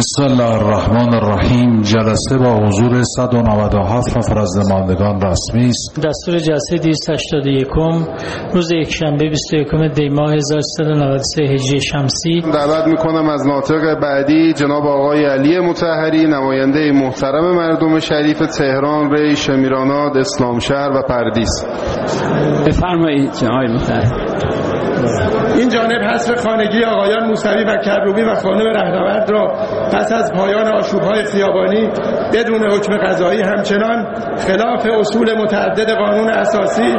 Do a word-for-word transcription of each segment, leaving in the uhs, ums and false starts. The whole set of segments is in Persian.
بسم الله الرحمن الرحیم. جلسه با حضور صد و نود و هفت نفر از نمایندگان رسمی است. دستور جلسه دویست و هشتاد و یک روز یکشنبه بیست و یکم دی ماه هزار و سیصد و نود و سه هجری شمسی. دعوت میکنم از ناطق بعدی جناب آقای علی مطهری، نماینده محترم مردم شریف تهران، ری، شمیرانات، اسلامشهر و پردیس. بفرمایید جناب مطهری. این جانب حصر خانگی آقایان موسوی و کروبی و خانم رهنورد را پس از پایان آشوب‌های خیابانی بدون حکم قضایی همچنان خلاف اصول متعدد قانون اساسی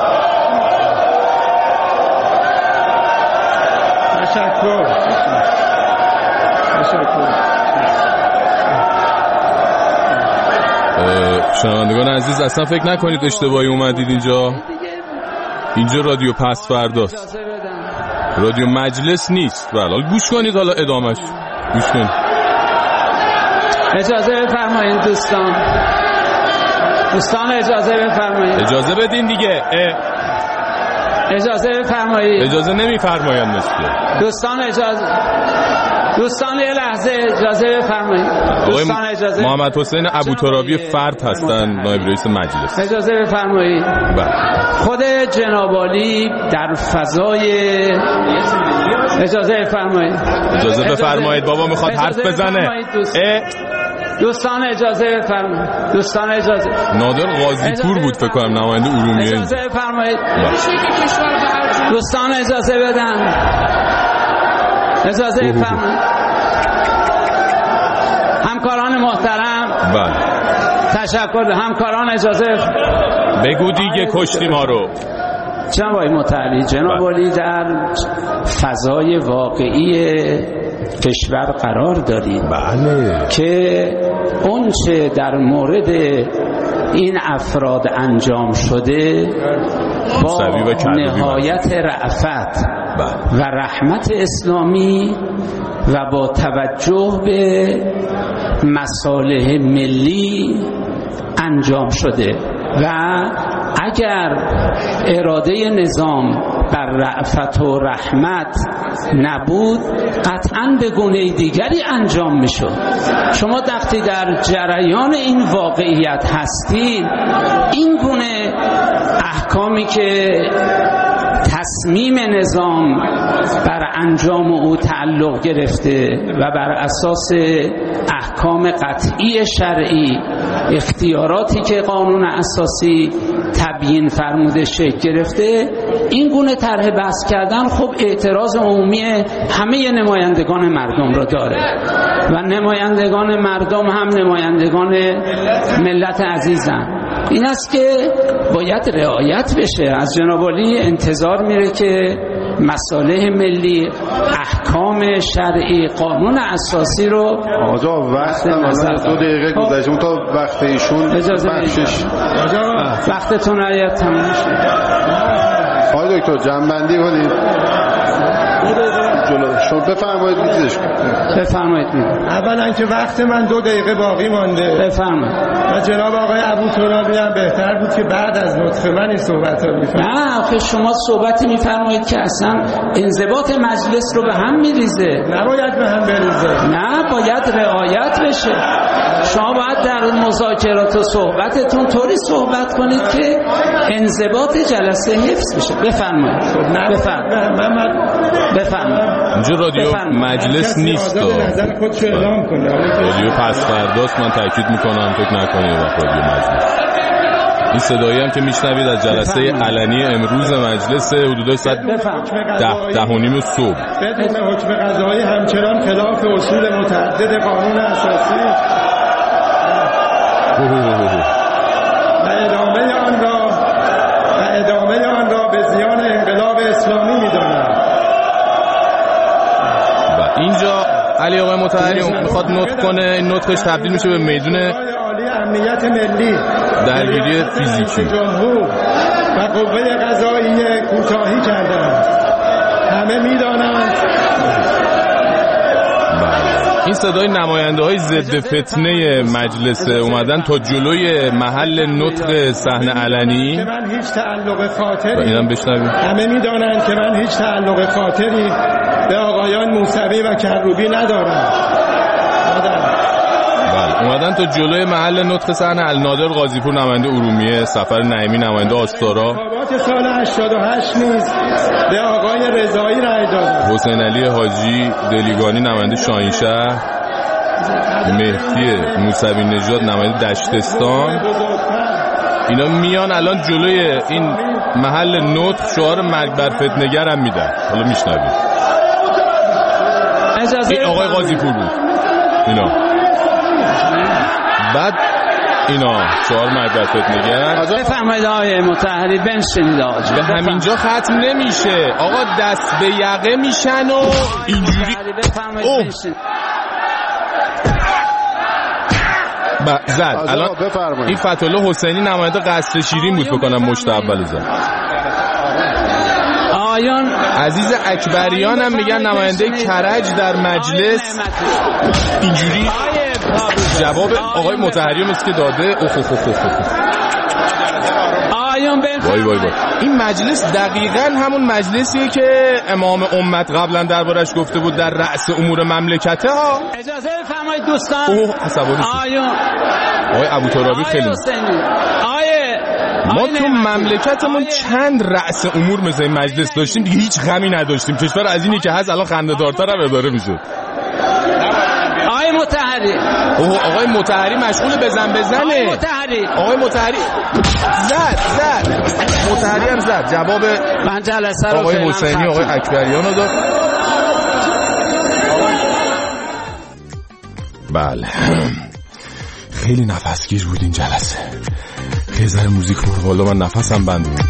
تشکر تشکر شنوندگان عزیز، اصلا فکر نکنید اشتباهی اومدید اینجا. اینجا رادیو پس فرداست، رادیو مجلس نیست. بله گوش کنید، حالا ادامهش گوش کنید. اجازه بفرمایید دوستان دوستان اجازه بفرمایید اجازه بدین دیگه. اه. اجازه بفرمایید. اجازه نمیفرمایند مثل دوستان اجازه دوستان یه لحظه اجازه بفرمایید. دوستان اجازه. محمد حسین ابوترابی فرد هستن، نایب رئیس مجلس. اجازه بفرمایید. خود جناب عالی در فضای اجازه بفرمایید. اجازه بفرمایید بابا میخواد حرف بزنه. دوستان اجازه بفرمایید. دوستان اجازه. نادر قاضی پور بود فکر کنم، نماینده ارومیه. اجازه بفرمایید. دوستان اجازه بدن. اجازه بفرمایید. همکاران محترم. بله. تشکر. همکاران اجازه بگو دیگه، کشتی ما رو. جناب آقای متعالی، جناب عالی در فضای واقعی کشور قرار دارید. بله. که اونچه در مورد این افراد انجام شده با نهایت رأفت و رحمت اسلامی و با توجه به مصالح ملی انجام شده و اگر اراده نظام بر رأفت و رحمت نبود قطعاً به گونه دیگری انجام میشد. شما وقتی در جریان این واقعیت هستید، این گونه احکامی که تصمیم نظام بر انجام او تعلق گرفته و بر اساس احکام قطعی شرعی، اختیاراتی که قانون اساسی تبیین فرموده شکل گرفته، این گونه طرح بحث کردن خب اعتراض عمومی همه نمایندگان مردم را داره و نمایندگان مردم هم نمایندگان ملت عزیزن. این است که باید رعایت بشه. از جناب عالی انتظار میره که مصالح ملی، احکام شرعی، قانون اساسی رو آقا وقت مثلا دو دقیقه گذشته تا وقت ایشون بخشش وقتتون رعایت تموم شد. آقای دکتر جنبندی کنید. جلو شما بفرمایید. میزش بفرمایید. اولا که وقت من دو دقیقه باقی مانده. بفرمایید. و جناب آقای ابوترابی هم بهتر بود که بعد از نطق من این صحبت ها میفرمایید. نه آخه شما صحبتی میفرمایید که اصلا انضباط مجلس رو به هم میریزه. نباید به هم بریزه. نه، باید رعایت بشه. شما باید در مذاکرات و صحبتتون طوری صحبت کنید که انضباط جلسه حفظ بشه. بفرمایید. بفرمایید. بفرمایید. اینجا رادیو مجلس نیست. نظر خودشو اعلام کنه. رادیو پس فرداست. من تاکید میکنم فکر نکنید رادیو مجلس. این صدایی هم که میشنوید از جلسه علنی امروز مجلس حدود ساعت ده ده و نیم صبح بدون حکم قضایی همچنان خلاف اصول متعدد قانون اساسی و ادامه آن را و ادامه آن را به زیان انقلاب اسلامی می‌دانم. و اینجا علی آقای مطهری میخواد نطق کنه. این نطقش تبدیل میشه به میدون عالی امنیت ملی، درگیری فیزیکی. جمهور و قوه قضاییه کوتاهی کردند. همه می‌دانند. این صدای نماینده های ضد فتنه مجلس اومدن تا جلوی محل نطق صحنه علنی که من هیچ تعلق خاطری اینم بشنویم. همه میدانند که من هیچ تعلق خاطری به آقایان موسوی و کروبی ندارم. اومدن تا جلوی محل نطق صحنه النادر قاضیپور نماینده ارومیه، سفر نعیمی نماینده آستارا، انتخابات سال هشتاد و هشت نیز به آقای رضایی رأی دادند. حسین علی حاجی دلیگانی نماینده شاهینشهر، مهدی موسوی نژاد نماینده دشتستان. اینا میان الان جلوی این محل نطق شعار مرگ بر فتنه‌گر هم میدن. حالا میشنوید. این آقای قاضیپور بود اینا. بعد اینا شعار مرگ بر فتنه‌گر. بفرمایید آقای مطهری بنشینید آقا. به همینجا ختم نمیشه آقا، دست به یقه میشن و اینجوری. اوه زد الان این فتح‌الله حسینی نماینده قصر شیرین بود بکنم مشت اول زد. آیان عزیز اکبریان هم میگن نماینده کرج در مجلس. اینجوری جواب آقای مطهری مثل که داده. اوه اوه اوه اوه آیان وای وای وای. این مجلس دقیقاً همون مجلسیه که امام امت قبلا دربارش گفته بود در رأس امور مملکته ها. اجازه بفرمایید دوستان. اوه عصبانی شد. آیان آقای ابوترابی خیلی آیه ما تو مملکتمون چند رأس امور مثل این مجلس داشتیم دیگه هیچ غمی نداشتیم. کشور از اینی که هست الان خنده‌دارتر هم اداره میشه. آقای مطهری اوه آقای مطهری مشغول بزن بزنه. آقای مطهری آقای مطهری زد زد مطهری هم زد. جواب من جلسه رو آقای حسینی آقای اکبریان رو داد. بله خیلی نفسگیر بود این جلسه. خیلی ذره موزیک بود والا من نفسم بند بود.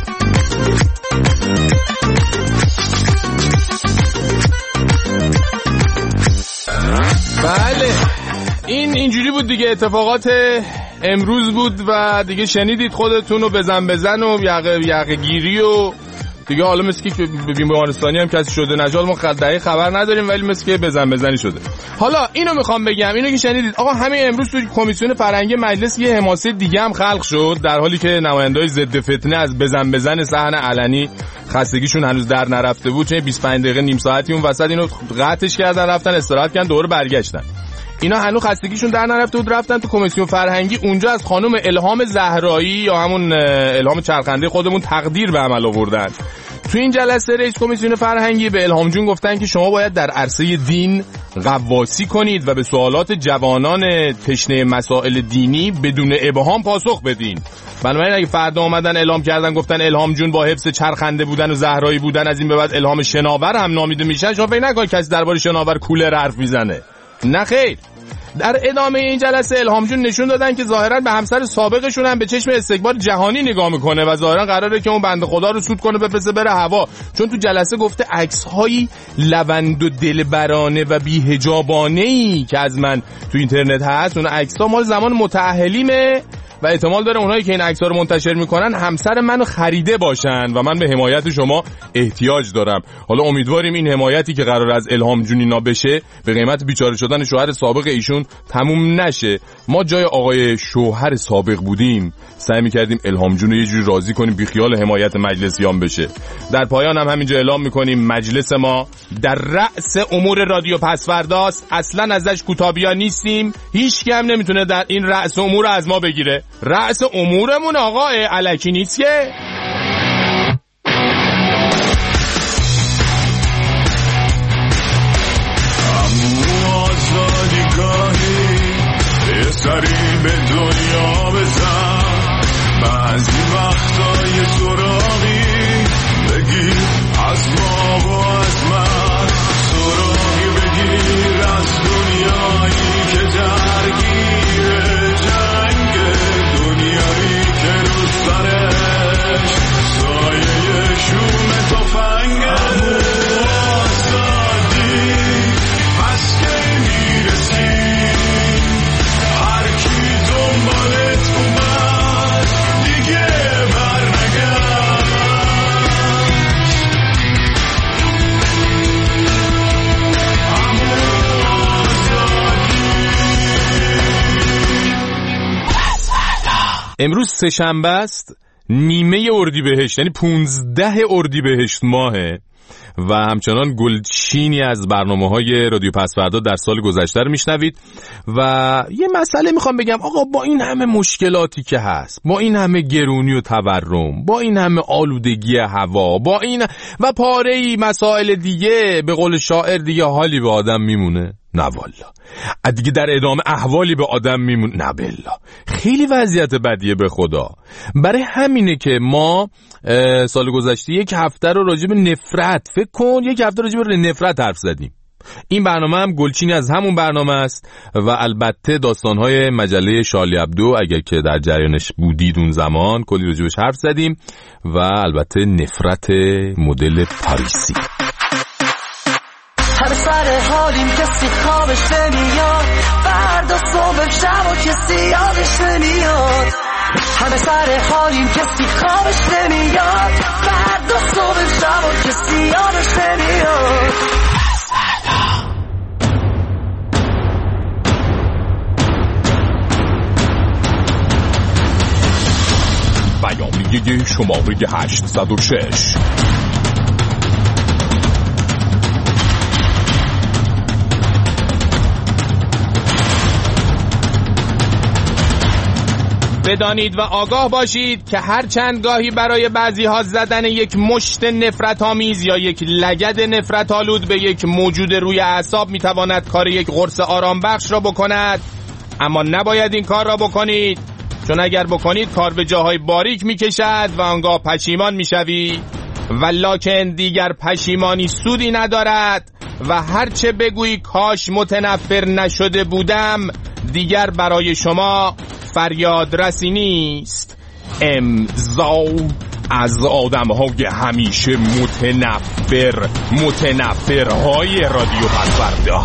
بله این اینجوری بود دیگه. اتفاقات امروز بود و دیگه شنیدید خودتون رو بزن بزن و یقه یقه گیری و دیگه. حالا مثل که بیمارستانی هم کسی شده نجات ما دقیق خبر نداریم ولی مثل که بزن بزنی شده. حالا اینو میخوام بگم، اینو که شنیدید آقا همین امروز تو کمیسیون فرهنگی مجلس یه حماسه دیگه هم خلق شد در حالی که نماینده‌های ضد فتنه از بزن بزن صحن علنی خستگیشون هنوز در نرفته بود. چه بیست و پنج دقیقه نیم ساعتی اون وسط اینو قطعش کردن رفتن استراحت کردن دوباره برگشتن. اینا هنوز خستگیشون در نرفته بود رفتن تو کمیسیون فرهنگی. اونجا از خانم الهام زهرایی یا همون الهام چرخنده خودمون تقدیر به عمل آوردن. تو این جلسه رئیس کمیسیون فرهنگی به الهام جون گفتن که شما باید در عرصه دین غواصی کنید و به سوالات جوانان تشنه مسائل دینی بدون ابهام پاسخ بدین. بنابراین اگه فردا اومدن اعلام کردن گفتن الهام جون با حفظ چرخنده بودن و زهرایی بودن از این به بعد الهام شناور هم نامیده میشن، شما فکر نکنید کسی درباره شناور کولر حرف میزنه. نه خیر. در ادامه این جلسه الهام جون نشون دادن که ظاهرا به همسر سابقشون هم به چشم استکبار جهانی نگاه میکنه و ظاهرا قراره که اون بنده خدا رو سود کنه بفرسته بره هوا. چون تو جلسه گفته عکس‌های لوند و دلبرانه و بی‌حجابانه‌ای که از من تو اینترنت هست اون عکس‌ها مال زمان متأهلیمه و احتمال داره اونایی که این عکس‌ها رو منتشر میکنن همسر منو خریده باشن و من به حمایت شما احتیاج دارم. حالا امیدواریم این حمایتی که قرار از الهام جون اینا بشه به قیمت بیچاره شدن شوهر سابق ایشون تموم نشه. ما جای آقای شوهر سابق بودیم سعی می‌کردیم الهام جون رو یه جوری راضی کنیم بی خیال حمایت مجلسیان بشه. در پایان هم همینجا اعلام می‌کنیم مجلس ما در رأس امور رادیو پسورداست. اصلاً ازش کوتابیا نیستیم. هیچ کی هم نمیتونه در این رأس امور از ما بگیره. رأس امورمون آقا الکی نیست که. امو آزادی گاهی یه سری به دنیا بزن، بعضی وقتا یه سراغی بگیر از ما و از من، سراغی بگیر از دنیایی که درگیره جنگ، دنیایی که رو سرش سایه شوم تفنگه. امو آزادی پس که میرسی هر کی دنبالت اومد دیگه برنگرد. امو آزادی. امروز سه‌شنبه است، نیمه اردیبهشت، یعنی پونزده اردیبهشت ماهه و همچنان گلچینی از برنامه‌های رادیو پس‌فردا در سال گذشته رو میشنوید. و یه مسئله میخوام بگم آقا، با این همه مشکلاتی که هست، با این همه گرونی و تورم، با این همه آلودگی هوا، با این و پاره‌ای مسائل دیگه، به قول شاعر دیگه حالی به آدم میمونه؟ نه والا. دیگه در ادامه احوالی به آدم میمونه؟ نه بالله. خیلی وضعیت بدیه به خدا. برای همینه که ما سال گذشته یک هفته رو راجع به نفرت، فکر کن یک هفته راجع به نفرت حرف زدیم. این برنامه هم گلچینی از همون برنامه است و البته داستان‌های مجله شارلی ابدو اگر که در جریانش بودید اون زمان کلی راجعش حرف زدیم و البته نفرت مدل پاریسی. همه سر حالیم کسی خوابش نمیاد، فردا صبح شب و کسی یادش نمیاد. همه سر حالیم کسی خوابش نمیاد، فردا صبح شب و کسی یادش نمیاد. بیانیه شماره هشتصد و شش. بدانید و آگاه باشید که هر چند گاهی برای بعضی ها زدن یک مشت نفرت آمیز یا یک لگد نفرت آلود به یک موجود روی اعصاب میتواند کار یک قرص آرام بخش را بکند، اما نباید این کار را بکنید، چون اگر بکنید کار به جاهای باریک میکشد و آنگاه پشیمان میشوید، ولکن دیگر پشیمانی سودی ندارد و هرچه بگویی کاش متنفر نشده بودم دیگر برای شما فریاد رسی نیست. امضا از آدم‌های همیشه متنفر، متنفرهای رادیو پس‌فردا.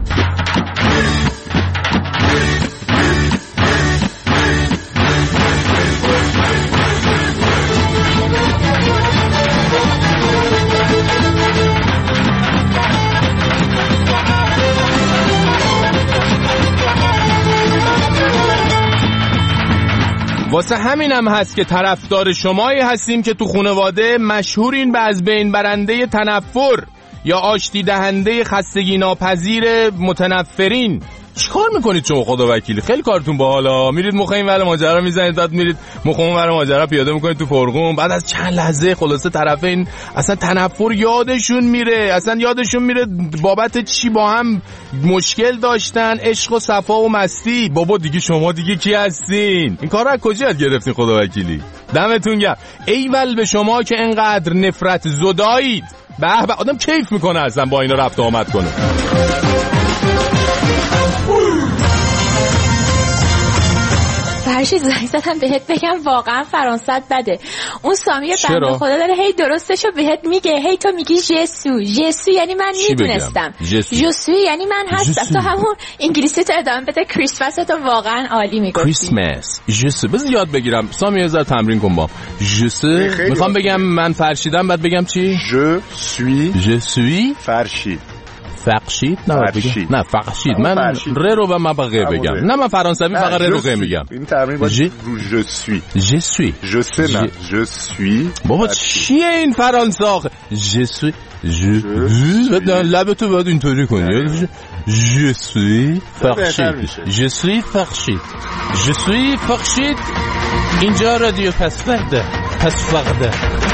واسه همینم هست که طرفدار شمایی هستیم که تو خانواده مشهورین به از بین برنده تنفر یا آشتی دهنده خستگی ناپذیر متنفرین. چیکار میکنید شما خدا وکیلی؟ خیلی کارتون باحالا. میرید مخ این ور ماجرا میزنید، داد میرید مخ اون ور ماجرا پیاده میکنید تو فرغون، بعد از چند لحظه خلاصه طرفین اصلا تنفر یادشون میره، اصلا یادشون میره بابت چی با هم مشکل داشتن، عشق و صفا و مستی. بابا دیگه شما دیگه کی هستین؟ این کارو از کجا یاد گرفتین خدا وکیلی؟ دمتون گرم. ایول به شما که انقدر نفرت زدایید. به به آدم کیف میکنه اصلا با اینا رفت آمد کنه. فرشید زنگ زدم بهت بگم واقعا فرانسه بده. اون سامی بنده خدا داره هی درستشو بهت میگه، هی تو میگی جسو. جسو یعنی من میدونستم. جسو یعنی من هستم. تو همون انگلیسی تو ادامه بده. کریسمس تو واقعا عالی میگفتی. کریسمس. جسو. بذار یاد بگیرم. سامی یه ذره تمرین کن با. جسو. میخوام بگم من فرشیدم، بعد بگم چی؟ Je suis. Je suis. فرشید. فرشید؟ نه بگم. نه فرشید. من ر رو و مبقه بگم. نه من فرانسوی فقط ر رو قه میگم. این تمرین با je suis. Je suis. Je sais نه. Je suis. بابا چیه این فرانسه آخه؟ Je suis. Je. لب تو باید اینطوری کنی. Je suis فرشید. Je suis فرشید. Je suis فرشید. اینجا رادیو پس‌فردا. پس‌فردا.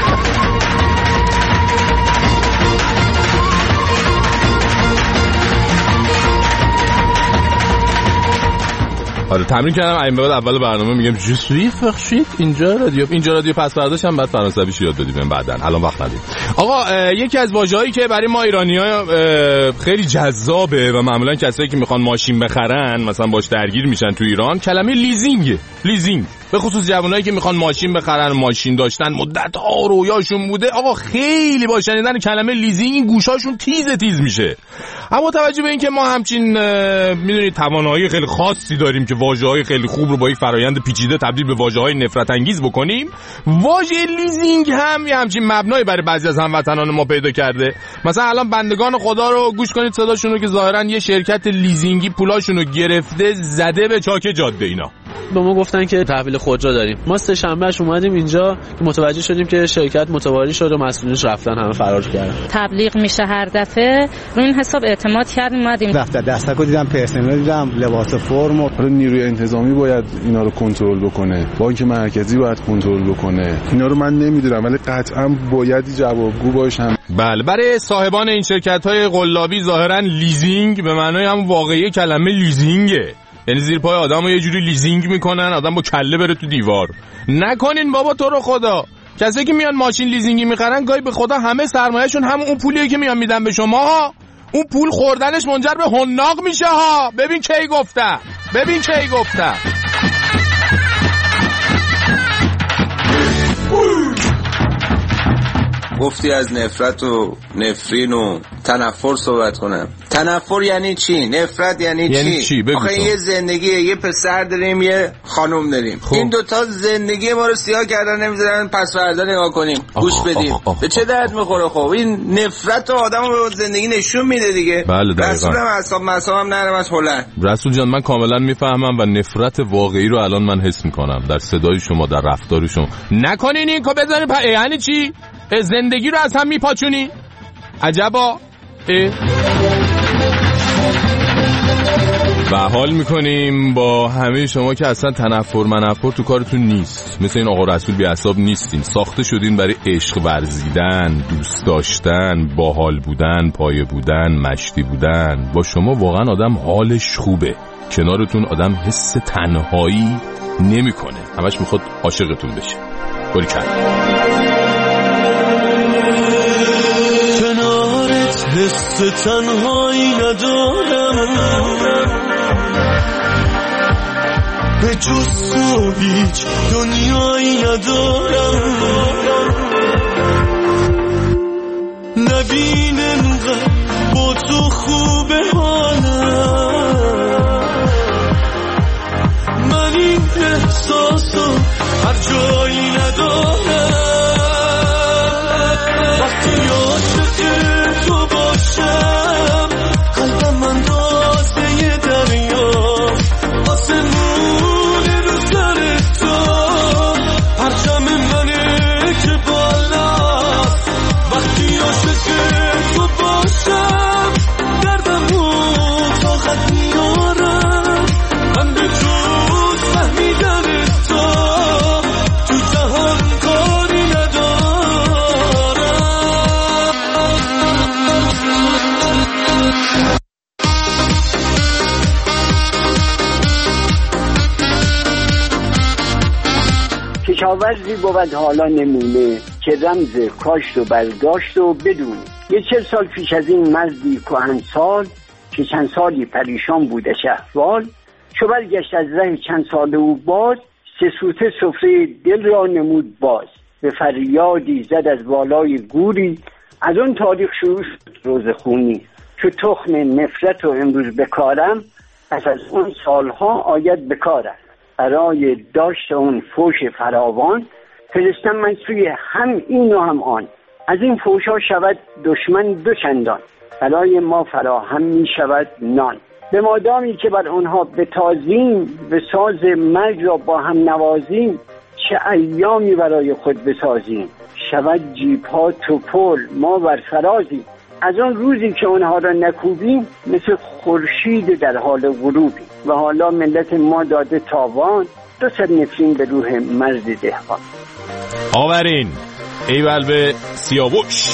آره تمرین کردم. این بعد اول برنامه میگم je suis فرشید. اینجا رادیو اینجا رادیو پس فرداش هم بعد فرانسویش یاد بدیم بعدن. الان وقت نداریم. آقا یکی از واژه‌هایی که برای ما ایرانی‌ها خیلی جذابه و معمولا کسایی که میخوان ماشین بخرن مثلا باش درگیر میشن تو ایران، کلمه لیزینگ. لیزینگ به خصوص جوانایی که میخوان ماشین بخرن، ماشین داشتن مدت‌ها رویاشون بوده. آقا خیلی با شنیدن کلمه لیزینگ این گوشاشون تیز تیز میشه. اما توجه به این که ما همچین میدونید توانایی خیلی خاصی داریم که واژه‌های خیلی خوب رو با یک فرایند پیچیده تبدیل به واژه‌های نفرت انگیز بکنیم، واژه لیزینگ هم یه همچین مبنایی برای بعضی از هموطنان ما پیدا کرده. مثلا الان بندگان خدا رو گوش کنید صداشون رو که ظاهرا یه شرکت لیزینگی پولاشون رو گرفته زده به چاک جاده. اینا به ما گفتن که تحویل خودرو داریم. ما سه شنبهش اومدیم اینجا که متوجه شدیم که شرکت متواری شد و مسئولینش رفتن، همه فرار کردن. تبلیغ میشه هر دفعه، رو این حساب اعتماد کردیم اومدیم. دفتر دستکو دیدم، پرسنل دیدم، لباس فرم و نیروی انتظامی باید اینا رو کنترل بکنه، بانک مرکزی باید کنترل بکنه. اینا رو من نمیدونم ولی قطعا باید جوابگو باشن. بله، برای صاحبان این شرکت‌های قلابی ظاهراً لیزینگ به معنای هم واقعی کلمه لیزینگه، یعنی زیر پای آدمو یه جوری لیزینگ میکنن آدم با کله بره تو دیوار. نکنین بابا، تو رو خدا. کسی که میان ماشین لیزینگی میخرن گاهی به خدا همه سرمایه‌شون همون اون پولیه که میان میدن به شما ها. اون پول خوردنش منجر به حناق میشه ها. ببین کی گفتم، ببین کی گفتم. گفتی از نفرت و نفرین و تنفر صحبت کنم. تنفر یعنی چی؟ نفرت یعنی, یعنی چی؟ چی؟ آخه یه زندگی، یه پسر داریم یه خانم داریم. خب. این دوتا زندگی ما رو سیاه کردن، نمیذارن پس فردا نگاه کنیم، گوش بدیم. به چه درد میخوره؟ خب این نفرت آدمو به زندگی نشون میده دیگه. بله دقیقاً. رسولم اعصاب مصابم نرم از هلند. رسول جان من کاملا میفهمم و نفرت واقعی رو الان من حس میکنم در صدای شما، در رفتار شما. نکنین این که بزنین پ... یعنی چی؟ زندگی رو از هم میپاچونی؟ عجبا. و حال میکنیم با همه شما که اصلا تنفر منفر تو کارتون نیست، مثل این آقا رسول بی عصاب نیستین، ساخته شدین برای عشق ورزیدن، دوست داشتن، باحال بودن، پایه بودن، مشتی بودن. با شما واقعا آدم حالش خوبه، کنارتون آدم حس تنهایی نمیکنه، همش میخواد عاشقتون بشه. باری کرد کنارت حس تنهایی ندارم، به جز تو هیچ دنیایی ندارم. نبین انقدر با تو خوبه حالم، من این احساسو هر جایی ندارم. وقتی عاشق تو باشم قلبم من رازه یه دریا، آسمون رو سر تو پرچم منه که بالاست. وقتی عاشق تو باشم دردم رو طاقت میارم، من به جز فهمیدن تو تو جهان کاری ندارم. کشاورزی بود حالا نمونه که رمز کاشت و برداشت و بدونه. یه چل سال پیش از این مردی کهنسال که چند سالی پریشان بوده احوال، چو برگشت از ره چند سال او باز، سه سوته سفره دل را نمود باز. به فریادی زد از بالای گوری، از اون تاریخ شروع شد روز خونی. چو تخم نفرت و امروز بکارم، پس از اون سالها آید بکارم. برای داشت اون فوش فراوان، فرستم من سوی هم این و هم آن. از این فوشا شود دشمن دو چندان، برای ما فراهم می شود نان. به مادامی که بر آنها بتازیم، به ساز مرگ را با هم نوازیم. چه ایامی برای خود بسازیم، شود جیب ها توپل ما بر فرازیم. از آن روزی که اونها را نکوبیم، مثل خورشید در حال غروبیم. و حالا ملت ما داده تاوان، دو صد نفرین به روح مرد دهقان. آورین ایول به سیاوش.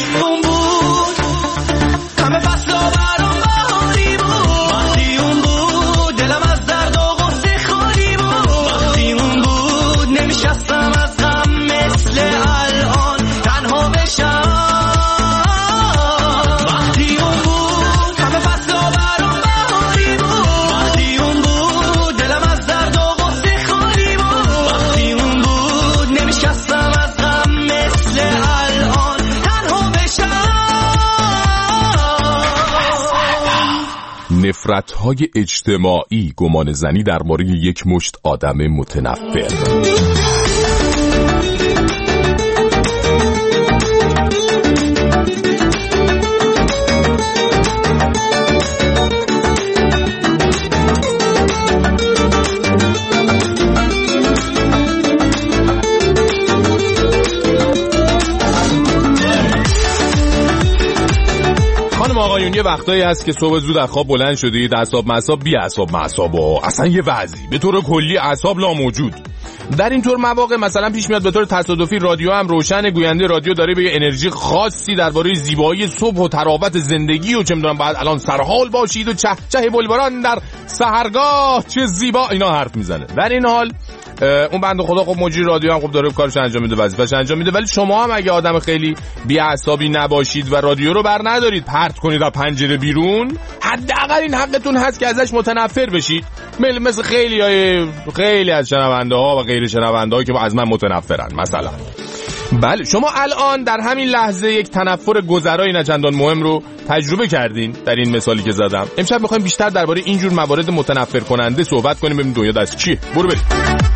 همه فصلا برام بهاری بود، وقتی اون بود دلم از درد و غصه خالی بود. وقتی اون بود نمیشستم از غم مثل الان تنها بشم. وقتی اون بود همه فصلا برام بهاری بود، وقتی اون بود دلم از درد و غصه خالی بود. وقتی اون بود نمیشستم از غم مثل الان تنها بشم. نفرت‌های اجتماعی، گمان زنی درباره یک مشت آدم متنفر. خانم آقایون، یه وقتایی هست که صبح زود از خواب بلند شدید، اعصاب معصاب بی اعصاب معصابا، اصلا یه وضعی به طور کلی اعصاب لا موجود. در این طور مواقع مثلا پیش میاد به طور تصادفی رادیو هم روشن، گوینده رادیو داره به انرژی خاصی درباره زیبایی صبح و تراوت زندگی و چه میدونم بعد الان سرحال باشید و چه چه بلبلان در سحرگاه چه زیبا اینا حرف میزنه. در این حال اون بنده خدا خب مجری رادیو هم خب داره کارش انجام میده، وظیفه‌اش انجام میده، ولی شما هم اگه آدم خیلی بی‌عصابی نباشید و رادیو رو بر ندارید پرت کنید از پنجره بیرون، حداقل این حقتون هست که ازش متنفر بشید، مثل خیلی های خیلی از شنونده ها و غیر شنونده ها که از من متنفرن مثلا. بله شما الان در همین لحظه یک تنفر گذرای نچندان مهم رو تجربه کردین در این مثالی که زدم. امشب می‌خوایم بیشتر درباره اینجور موارد متنفر کننده صحبت کنیم، ببینیم دنیا دست چیه. برو بریم.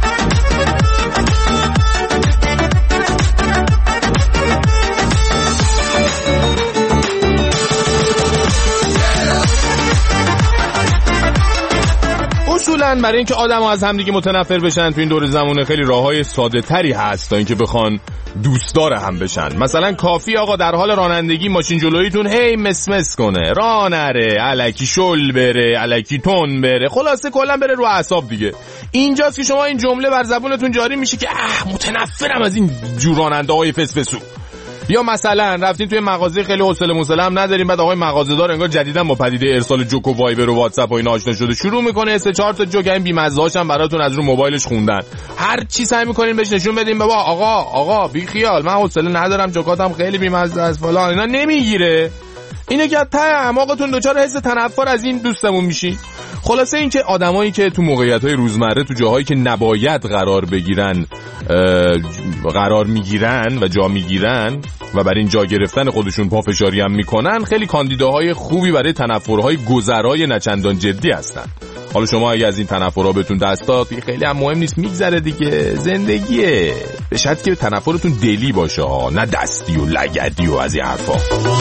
اصولاً برای اینکه آدم‌ها از همدیگه متنفر بشن تو این دور زمانه خیلی راه‌های ساده‌تری هست تا اینکه بخوان دوستدار هم بشن. مثلا کافی آقا در حال رانندگی ماشین جلویتون هی مسمس کنه، راه نره، الکی شل بره، الکی تون بره، خلاصه کلا بره رو اعصاب دیگه. اینجاست که شما این جمله بر زبونتون جاری میشه که اه متنفرم از این جور راننده‌های فسفسو. یا مثلا رفتین توی مغازه خیلی حوصله موصله هم نداریم، بعد آقای مغازه‌دار انگار جدیداً با پدیده ارسال جوک و وایبر و واتساپ و اینا آشنا شده، شروع میکنه سه چهار تا جوک این بی‌مزه‌هاش هم براتون از رو موبایلش خوندن. هر چی سعی میکنین بهش نشون بدین بابا آقا آقا بی خیال، من حوصله ندارم، جوکاتم خیلی بی‌مزه است فلان، اینا نمیگیره. اینه که تا اعماقتون دچار حس تنفر از این دوستمون میشین. خلاصه این که آدمایی که تو موقعیت‌های روزمره تو جاهایی که نباید قرار بگیرن قرار میگیرن و جا میگیرن و برای این جا گرفتن خودشون پافشاری هم میکنن، خیلی کاندیداهای خوبی برای تنفرهای گذرای نچندان جدی هستن. حالا شما اگه از این تنفرها بهتون دست داد خیلی هم مهم نیست، میگذره دیگه، زندگیه، به شرطی که تنفرتون دلی باشه، نه دستی و لگدی و از این حرفا.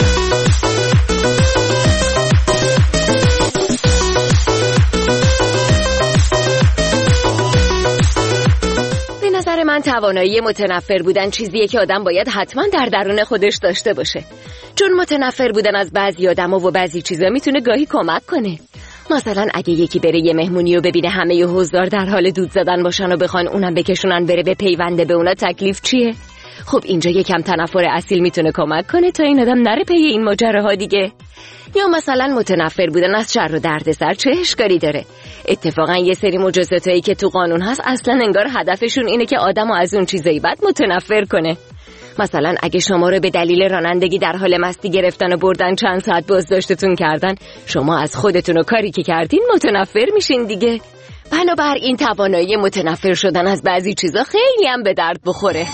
نظر من توانایی متنفر بودن چیزیه که آدم باید حتما در درون خودش داشته باشه، چون متنفر بودن از بعضی آدم‌ها و بعضی چیزا میتونه گاهی کمک کنه. مثلا اگه یکی بره یه مهمونی و ببینه همه ی حضار در حال دود زدن باشن و بخوان اونم بکشونن بره به پیونده به اونا، تکلیف چیه؟ خب اینجا یکم تنفر اصیل میتونه کمک کنه تا این آدم نره پی این ماجراها دیگه. یا مثلا متنفر بودن از شر و دردسر چه اشکالی داره؟ اتفاقا یه سری مجازاتایی که تو قانون هست اصلا انگار هدفشون اینه که آدمو از اون چیزایی بد متنفر کنه. مثلا اگه شما رو به دلیل رانندگی در حال مستی گرفتن و بردن چند ساعت بازداشتتون کردن، شما از خودتون و کاری که کردین متنفر میشین دیگه. بنابراین توانایی متنفر شدن از بعضی چیزا خیلی هم به درد بخوره.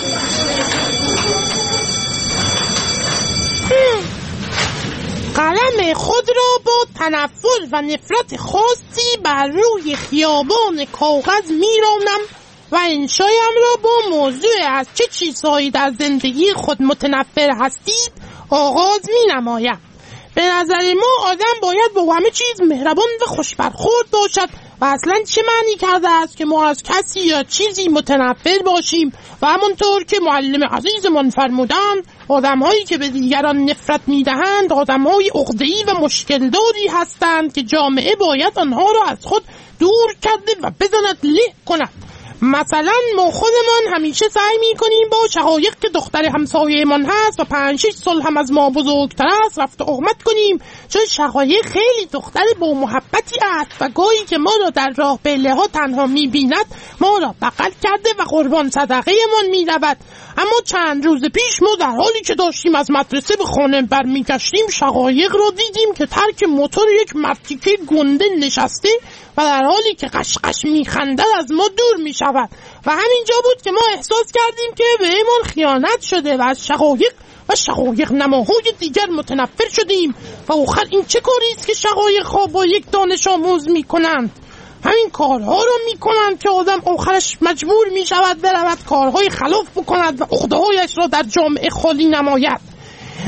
قلم خود را با تنفر و نفرت خاصی بر روی خیابان کاغذ میرانم و انشایم را با موضوع از چه چیزهایی در زندگی خود متنفر هستید آغاز می نمایم. به نظر ما آدم باید با همه چیز مهربان و خوش برخورد باشد و اصلا چه معنی کرده است که ما از کسی یا چیزی متنفر باشیم؟ و همانطور که معلم عزیزمان فرمودند، آدم‌هایی که به دیگران نفرت می‌دهند آدم‌های عقده‌ای و مشکل‌داری هستند که جامعه باید آنها را از خود دور کرده و بزند له کند. مثلا ما خودمان همیشه سعی می‌کنیم با شقایق که دختر همسایه‌مان هست و پنج شش سال هم از ما بزرگتر است رفت آمد کنیم، چون شقایق خیلی دختر با محبتی است و گاهی که ما را در راه پله ها تنها می‌بیند ما را بغل کرده و قربان صدقه‌مان می‌رود. اما چند روز پیش ما در حالی که داشتیم از مدرسه به خانه برمیگشتیم شقایق را دیدیم که ترک موتور یک مرتیکه گنده نشسته و در حالی که قشقش میخندد از ما دور میشود و همینجا بود که ما احساس کردیم که به ایمان خیانت شده و از شقایق و شقایق نماهای دیگر متنفر شدیم. و آخر این چه کاری است که شقایق ها با یک دانش آموز میکنند؟ همین کارها رو میکنند که آدم آخرش مجبور میشود برود کارهای خلاف بکند و عقده‌هایش را در جامعه خالی نماید. اما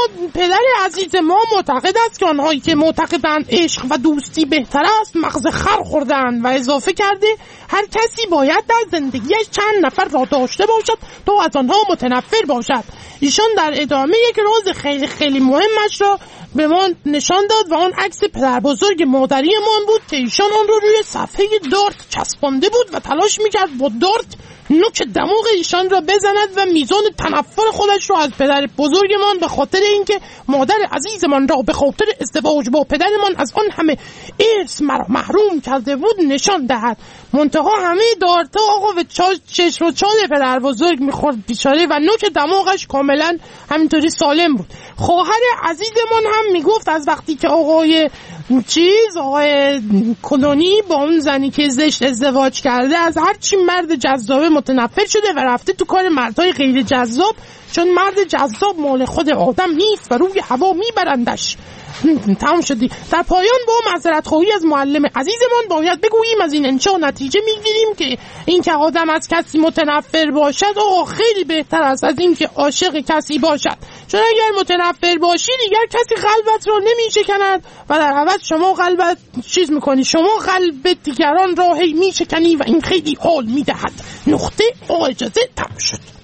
پدر عزیز ما معتقد است که آنهایی که معتقدند عشق و دوستی بهتر است مغز خر خوردند و اضافه کرده هر کسی باید در زندگیش چند نفر را داشته باشد تا از آنها متنفر باشد. ایشان در ادامه یک راز خیلی خیلی مهمش را به ما نشان داد و آن عکس پدر بزرگ مادریمان بود که ایشان آن رو روی صفحه دارت چسبانده بود و تلاش میکرد با دارت نوک دماغ ایشان را بزند و میزان تنفر خودش را از پدر بزرگمان به خاطر اینکه مادر عزیزمان را به خاطر ازدواج با پدرمان از آن همه ارث محروم کرده بود نشان دهد. منتها همه دارتا آقا به چشم و چال پدر بزرگ میخورد بیچاره و نوک دماغش کاملا همینطوری سالم بود. خواهر عزیزمان هم میگفت از وقتی که آقای چیز آقای کلونی با اون زنی که زشت ازدواج کرده از هر چی مرد جذابه متنفر شده و رفته تو کار مردای غیر جذاب، چون مرد جذاب مال خود آدم نیست و روی هوا میبرندش. تمام شدی. در پایان با معذرت خواهی از معلم عزیزمان باید بگوییم از این انشا نتیجه میگیریم که این که آدم از کسی متنفر باشد آقا خیلی بهتر است از این که عاشق کسی باشد، چون اگر متنفر باشی دیگر کسی قلبت را نمیشکند و در عوض شما قلبت چیز میکنی، شما قلب دیگران را هی میشکنی و این خیلی حال میدهد. نقطه. آقا اجازه تمام شد.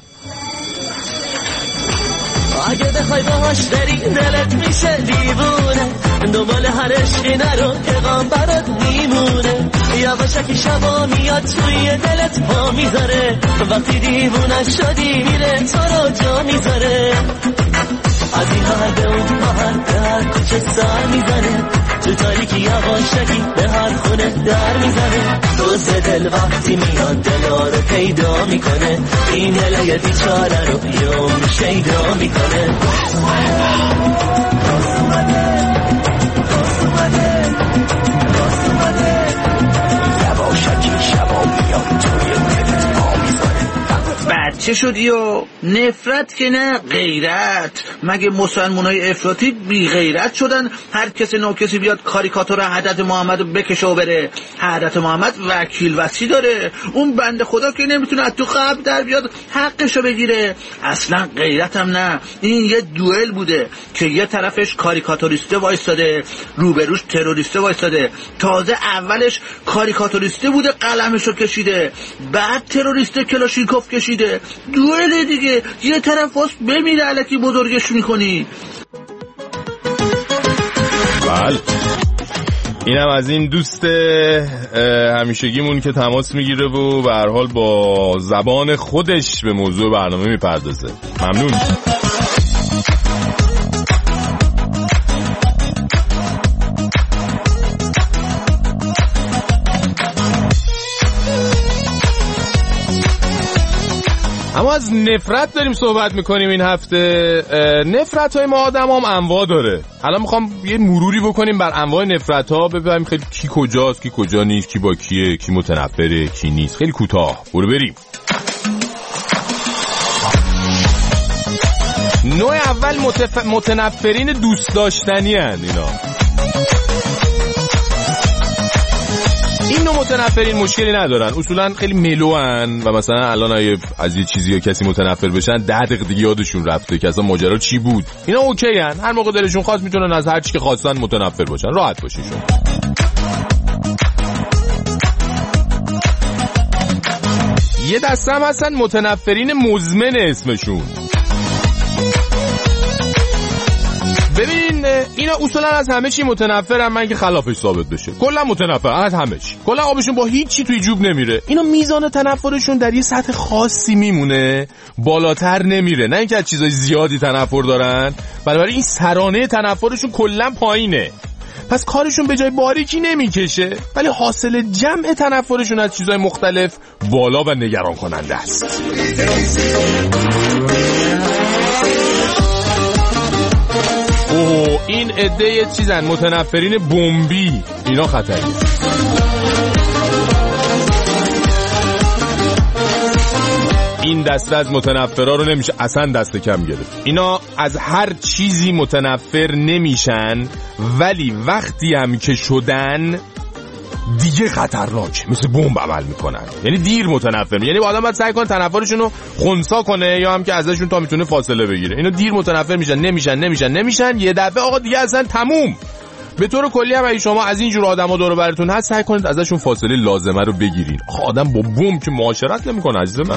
اگه بخوای باهاش بری دلت میشه دیوونه، دنبال هر عشقی نرو که غم برات میمونه، یواشکی شبا میاد توی دلت پا میذاره، وقتی دیوونه شدی میره تو رو جا میذاره، از این محل به اون محل به هر کوچه سر میزنه، تو تاریکی یواشکی به هر خونه در میزنه، روز دل وقتی میاد دلا رو پیدا میکنه، این دل یه بیچاره رو یوم شیدا میکنه. راست اومده راست اومده راست اومده، یواشکی شبا میاد توی دلت پا میذاره. بچه شدی و نفرت که نه غیرت. مگه مسلمانای افراطی بی غیرت شدن هر کسی نو کسی بیاد کاریکاتور حضرت محمد رو بکشه و بره؟ حضرت محمد وکیل وسی داره، اون بنده خدا که نمیتونه از تو قبر در بیاد حقشو بگیره. اصلا غیرت هم نه، این یه دوئل بوده که یه طرفش کاریکاتوریسته وایستاده روبروش تروریسته وایستاده، تازه اولش کاریکاتوریسته بوده قلمشو کشیده، بعد تروریسته کلاشینکوف کشیده. دوئل دیگه، یه طرف واسه بمیره الکی بزرگش میکنی. بله اینم از این دوست همیشگیمون که تماس میگیره و به هر حال با زبان خودش به موضوع برنامه میپردازه. ممنون. اما از نفرت داریم صحبت میکنیم این هفته. نفرت های ما آدم هم انواع داره. الان میخوام یه مروری بکنیم بر انواع نفرت ها، ببینیم خیلی کی کجاست، کی کجا نیست، کی با کیه، کی متنفره، کی نیست. خیلی کوتاه برو بریم. نوع اول متف... متنفرین دوست داشتنی هن اینا. این نوع متنفرین مشکلی ندارن، اصولا خیلی ملوان و مثلا الان اگه از یه چیزی یا کسی متنفر بشن ده دقیقه دیگه یادشون رفته که اصلا ماجرا چی بود. اینا اوکی هن، هر موقع دلشون خواست میتونن از هر چی که خواستن متنفر باشن، راحت باشیشون. یه دسته هم هستن متنفرین مزمن اسمشون. ببین اینا اصولا از همه چی متنفرن، من که خلافش ثابت بشه. کلا متنفر از همه چی، کلا آبشون با هیچ چی توی جوب نمیره. اینا میزان تنفرشون در یه سطح خاصی میمونه، بالاتر نمیره. نه اینکه از چیزای زیادی تنفر دارن، بنابراین این سرانه تنفرشون کلا پایینه. پس کارشون به جای باریکی نمیکشه، ولی حاصل جمع تنفرشون از چیزای مختلف بالا و نگران کننده است. اوه این عده یه چیزن متنفرین بمبی، اینا خطریه. این دسته از متنفرا رو نمیشه اصلا دست کم گرفت. اینا از هر چیزی متنفر نمیشن، ولی وقتی هم که شدن دیگه خطرناک، مثل بمب عمل میکنن. یعنی دیر متنفر، یعنی آدم باید سعی کنه تنفرشون رو خنثی کنه یا هم که ازشون تا میتونه فاصله بگیره. اینا دیر متنفر میشن، نمیشن نمیشن نمیشن یه دفعه آقا دیگه اصلا تموم. به طور کلی هم اگه شما از این جور آدما دور و براتون هست سعی کنید ازشون فاصله لازمه رو بگیرین. آخه آدم با بمب که معاشرت نمیکنه عزیز من.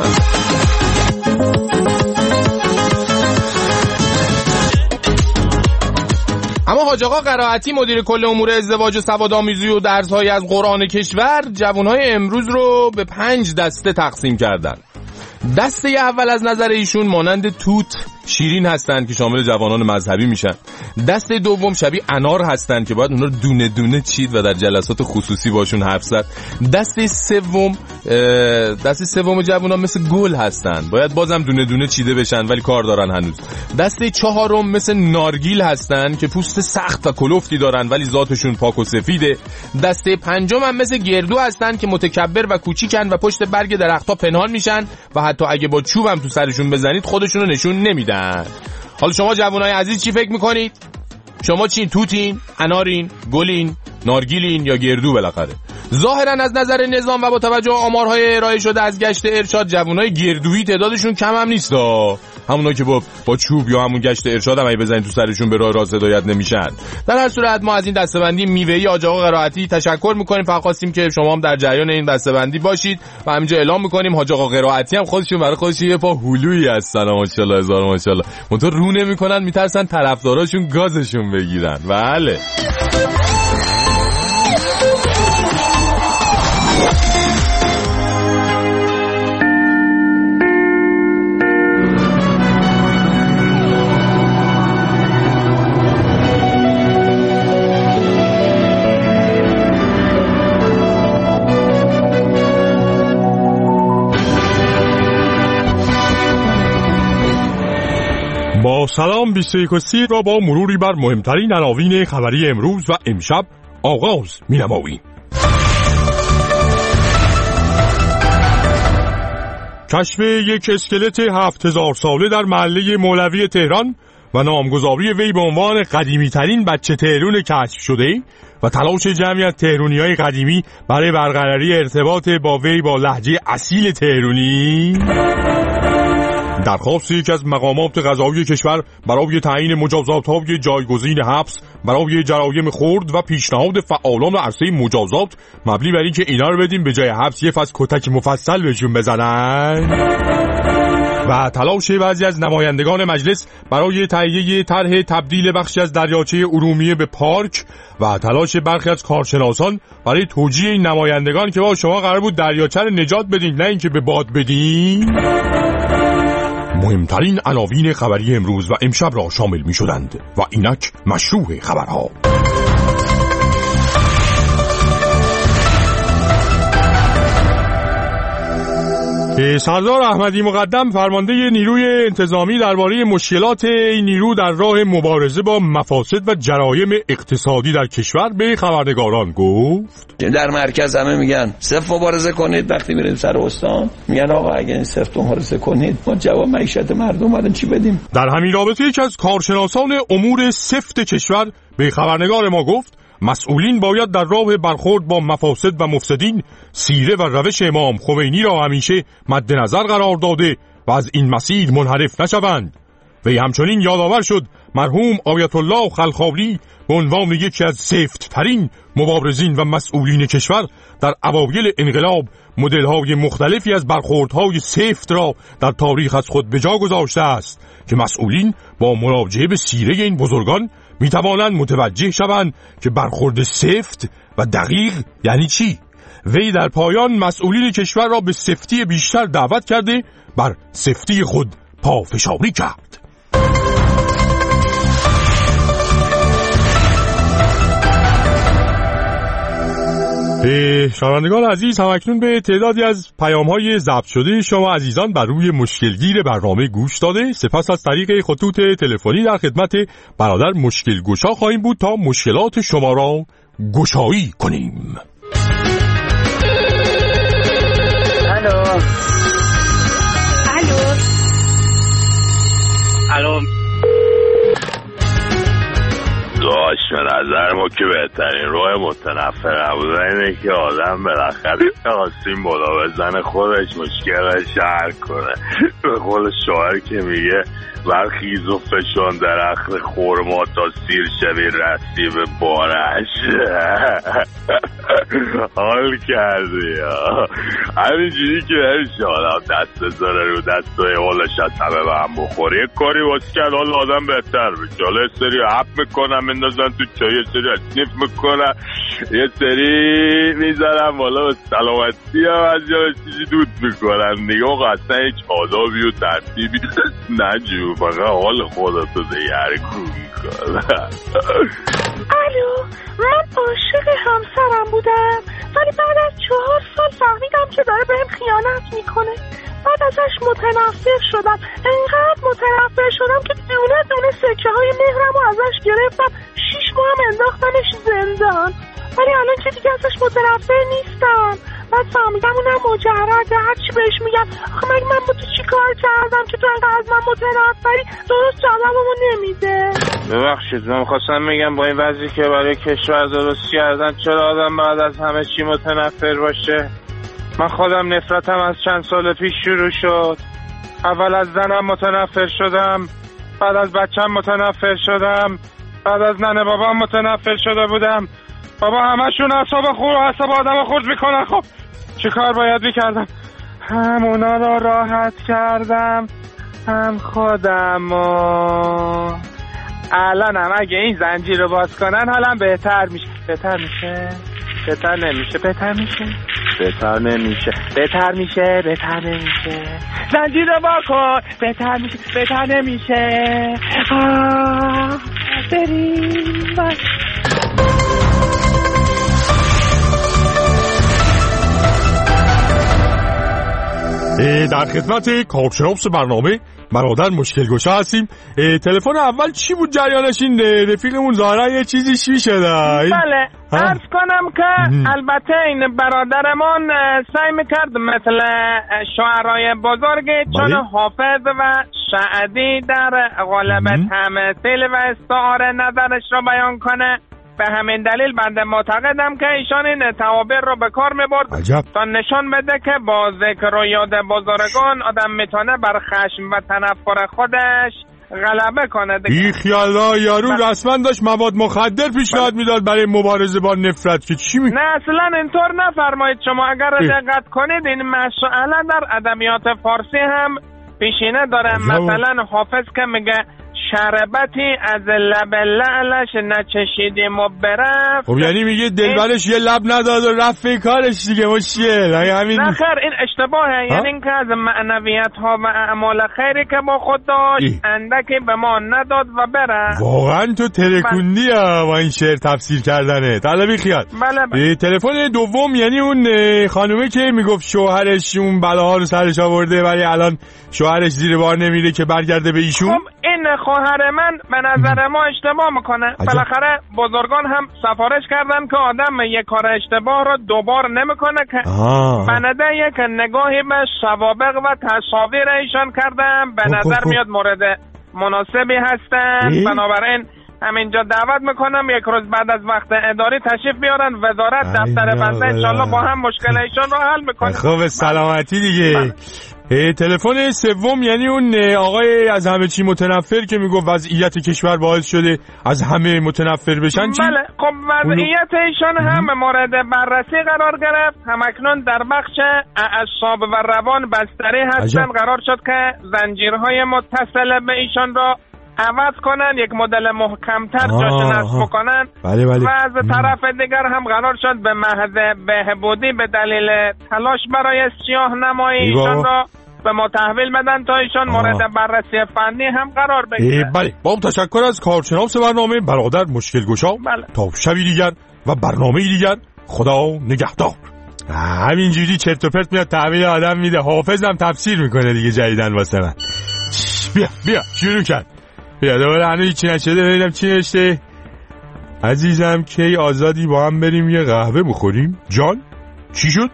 اما حاج آقا قرائتی مدیر کل امور ازدواج و سوادآموزی و درس‌های از قرآن کشور جوانهای امروز رو به پنج دسته تقسیم کردن. دسته اول از نظر ایشون مانند توت شیرین هستن که شامل جوانان مذهبی میشن. دسته دوم شبیه انار هستن که باید اونا رو دونه دونه چید و در جلسات خصوصی باشون حرف زد. دسته سوم دسته سوم جوانان مثل گل هستن، باید بازم دونه دونه چیده بشن ولی کار دارن هنوز. دسته چهارم مثل نارگیل هستن که پوست سخت و کلفتی دارن ولی ذاتشون پاک و سفیده. دسته پنجم هم مثل گردو هستن که متکبر و کوچیکن و پشت برگ درخت‌ها پنهان میشن و حتی اگه با چوب هم تو سرشون بزنید خودشون رو نشون نمیدن. حالا شما جوانای عزیز چی فکر میکنید؟ شما چین؟ توتین؟ انارین؟ گلین؟ نارگیلین یا گردو بالاخره؟ ظاهرا از نظر نظام و با توجه به آمارهای ارائه شده از گشت ارشاد جوانای گردویی تعدادشون کم هم نیست ها. همونا که با با چوب یا همون گشت ارشاد هم اگه بزنید تو سرشون به راه راست هدایت نمیشن. در هر صورت ما از این دسته‌بندی میوه‌ای حاج آقا قرائتی تشکر میکنیم. فقط خواستیم که شما هم در جریان این دسته‌بندی باشید و همینجا اعلام میکنیم حاج آقا قرائتی هم خودشون برای خودش یه پا هلویی هستن ماشاءالله هزار ماشاءالله. منتها رو نمیکنن، میترسن طرفداراشون گازشون بگیرن. بله. با سلام بیست و یک و سی را با مروری بر مهمترین عناوین خبری امروز و امشب آغاز می‌نماییم. کشف یک اسکلت هفت هزار ساله در محله مولوی تهران و نامگذاری وی به عنوان قدیمی ترین بچه تهرون کشف شده و تلاش جمعی از تهرونی‌های قدیمی برای برقراری ارتباط با وی با لهجه اصیل تهرونی. درخواست یکی از مقامات قضایی کشور برای تعیین مجازات‌های جایگزین حبس برای جرایم خرد و پیشنهاد فعالان عرصه مجازات مبنی بر اینکه اینا رو بدیم به جای حبس یه فصل کتک مفصل بهشون بزنن. و تلاش بعضی از نمایندگان مجلس برای تهیه طرح تبدیل بخشی از دریاچه ارومیه به پارک و تلاش برخی از کارشناسان برای توجیه این نمایندگان که با شما قرار بود دریاچه رو نجات بدین نه اینکه به باد بدین. مهمترین عناوین خبری امروز و امشب را شامل می شدند و اینک مشروع خبرها. سردار احمدی مقدم فرمانده نیروی انتظامی درباره مشکلات این نیرو در راه مبارزه با مفاسد و جرایم اقتصادی در کشور به خبرنگاران گفت در مرکز همه میگن صفر مبارزه کنید، وقتی میریم سر استان میگن آقا اگه این صفر مبارزه کنید ما جواب معیشت مردم بعدن چی بدیم. در همین رابطه یکی از کارشناسان امور سفت کشور به خبرنگار ما گفت مسئولین باید در راه برخورد با مفاسد و مفسدین سیره و روش امام خمینی را همیشه مد نظر قرار داده و از این مسیر منحرف نشوند. وی همچنین یادآور شد مرحوم آیت الله خلخالی به عنوان یکی از سفت ترین مبارزین و مسئولین کشور در اوایل انقلاب مدل‌های مختلفی از برخوردهای سفت را در تاریخ از خود به جا گذاشته است که مسئولین با مراجعه به سیره این بزرگان می توانند متوجه شوند که برخورد سفت و دقیق یعنی چی. وی در پایان مسئولین کشور را به سفتی بیشتر دعوت کرده بر سفتی خود پافشاری کرد. شنوندگان عزیز، همکنون به تعدادی از پیام‌های ضبط شده شما عزیزان بر روی مشکلگیر برنامه گوش داده. سپس از طریق خطوط تلفنی در خدمت برادر مشکل گشا خواهیم بود تا مشکلات شما را گشایی کنیم. الو الو الو داداش به نظر ما که بهترین راه متنفر نبودن اینه که آدم بالاخره آسین بالا بزنه خودش مشکلش حل کنه. به قول شاعر که میگه برخیز و فشان درخت خورما تا سیر شوی رسی به بارش. حال کردی همینجوری که هرش آدم دست بذاره رو دست و حالش از همه به هم بخوری یک کاری واسه کرد حال آدم بهتر بشه. حالا یه سری حب میکنم مندازن تو چای، یه سری اسنیف میکنم، یه سری میذارم بالا به سلامتی هم از جا چیزی دود میکنم دیگه. آقا اصلا هیچ آدابی و ترتیبی نجو، فقط حال خودتو دیگرگون میکنم. الو، من عاشق همسرم بودم ولی بعد از چهار سال فهمیدم که داره بهم خیانت میکنه. بعد ازش متنفر شدم، انقدر متنفر شدم که دونه دونه سکه های مهرم رو ازش گرفتم، شیش ماه هم انداختمش زندان. ولی الان که دیگه ازش متنفر نیستم. بعد فهمیدم اونم مجرده، هرچی بهش میگم آخه مگه من با تو چی کار کردم که تو انقدر از من متنفری؟ درست جوابمو نمیده. ببخشید من خواستم میگم با این وضعی که برای کشور درست کردن چرا آدم بعد از همه چی متنفر باشه؟ من خودم نفرتم از چند سال پیش شروع شد. اول از زنم متنفر شدم، بعد از بچم متنفر شدم، بعد از ننه بابام متنفر شده بودم. بابا همشون اعصاب خور و اعصاب آدم خورد میکنن. خب چه کار باید میکردم؟ هم اونا رو راحت کردم هم خودم. الانم اگه این زنجیر رو باز کنن حالم بهتر میشه. بهتر میشه؟ بهتر نمیشه. بهتر میشه؟ بهتر نمیشه. بهتر میشه؟ بهتر نمیشه. زنجیر رو باز کن. بهتر میشه؟ بهتر نمیشه. آه بریم باش. در خدمت کارشناس برنامه برادر مشکل گشا هستیم. تلفن اول چی بود جریانش؟ این رفیقمون ظاهرا یه چیزی چی شده؟ بله عرض کنم که البته این برادرمون سعی میکرد مثل شاعرای بزرگ چون حافظ و سعدی در قالب تمثیل و استعاره نظرش رو بیان کنه. به همین دلیل بنده معتقدم که ایشان این تعابیر رو به کار میبرد تا نشان بده که با ذکر و یاد بزرگان آدم میتونه بر خشم و تنفر خودش غلبه کنه. بی خیالا یارو ب... رسما داشت مواد مخدر پیشنهاد میداد برای مبارزه با نفرت که چی می... نه اصلا اینطور نفرمایید. شما اگر دقت کنید این مسئله در ادبیات فارسی هم پیشینه داره. مثلا حافظ که میگه شربتی از لب لعلش نچشیدیم و برفت. خب یعنی میگه دلبرش یه لب نداد و رفت کارش دیگه. مشکل همین نه خیر این اشتباهه. یعنی این که از معنویت ها و اعمال خیری که با خود داشت اندکی به ما نداد و برفت. واقعا تو ترکوندی ها با این شعر تفسیر کردنه. طلبی خیال. بله بله. تلفن دوم یعنی اون خانومه که میگفت شوهرش اون بلاها رو سرش آورده ولی الان شوهرش زیر بار نمیره که برگرده به ایشون. خب این خواهر من به نظر ما اشتباه میکنه. بالاخره بزرگان هم سفارش کردن که آدم یک کار اشتباه رو دوبار نمیکنه که بنده یک نگاهی به سوابق و تصاویر ایشان کردم. به نظر میاد مورد مناسبی هستن. بنابراین همینجا دعوت میکنم یک روز بعد از وقت اداری تشریف بیارن وزارت دفتر بنده، انشالله با هم مشکل ایشان رو حل میکنه. خب سلامتی دیگه. تلفن سوم یعنی اون آقای از همه چی متنفر که میگفت وضعیت کشور باعث شده از همه متنفر بشن چی؟ بله خب وضعیت ایشان هم مورد بررسی قرار گرفت. همکنون در بخش اعصاب و روان بستری هستن. قرار شد که زنجیرهای متصل به ایشان را عوض کنن، یک مدل محکمتر جاش نصب کنن. بله بله. و از طرف دیگر هم قرار شد به محض بهبودی به دلیل تلاش برای سیاه نمایی ایشان را به ما تحویل بدن تا ایشان مورد بررسی فنی هم قرار بگیره. بله با تشکر از کارشناس برنامه برادر مشکل گشا. بله. تا شبی دیگر و برنامه دیگر خدا نگهدار. همینجوری چرت و پرت میاد تحویل آدم میده. حافظم تفسیر میکنه دیگه جدیدن واسه من. بیا بیا شروع کرد. بیا دوباره هنوز چی نشده ببینم چی نشته. عزیزم کی آزادی با هم بریم یه قهوه بخوریم؟ جان چی شد؟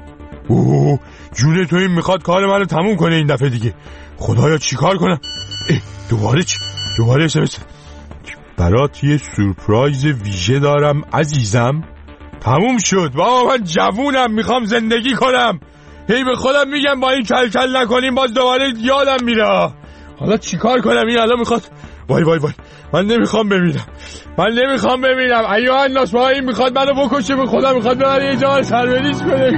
اوه جون تو این میخواد کار منو تموم کنه این دفعه دیگه. خدایا چی کار کنم؟ دوباره چی؟ دوباره اسمس برات یه سورپرایز ویژه دارم عزیزم. تموم شد بابا، من جوونم، میخوام زندگی کنم. هی به خودم میگم با این کل کل نکنیم باز دوباره یادم میره. حالا چیکار کنم؟ این الان میخواد، وای وای وای من نمیخوام ببینم، من نمیخوام ببینم. ایوه الناس با این میخواد منو بکشه، به خدا میخواد ببره یه جا سربریز کنه.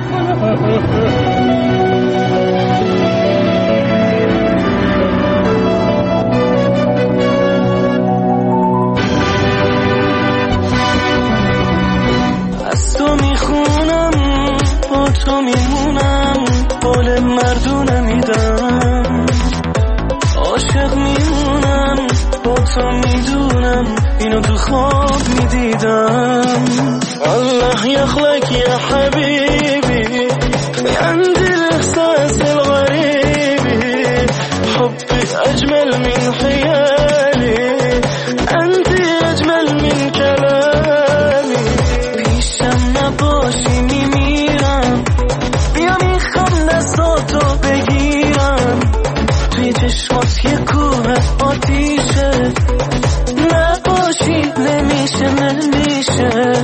از تو میخونم با تو میمونم، بال مردونه میدم، عاشق میمونم با تو میدونم، اینو تو خواب میدیدم. الله يخلق يا حبيبي عندي الإحساس الغريب، حبي أجمل من خيالي، أنت أجمل من كلامي، پیشم نباشی میمیرم، بیا میخوام دستاتو بگیرم، توی چشمات یه کوه آتیشه، نباشی نمیشه نمیشه.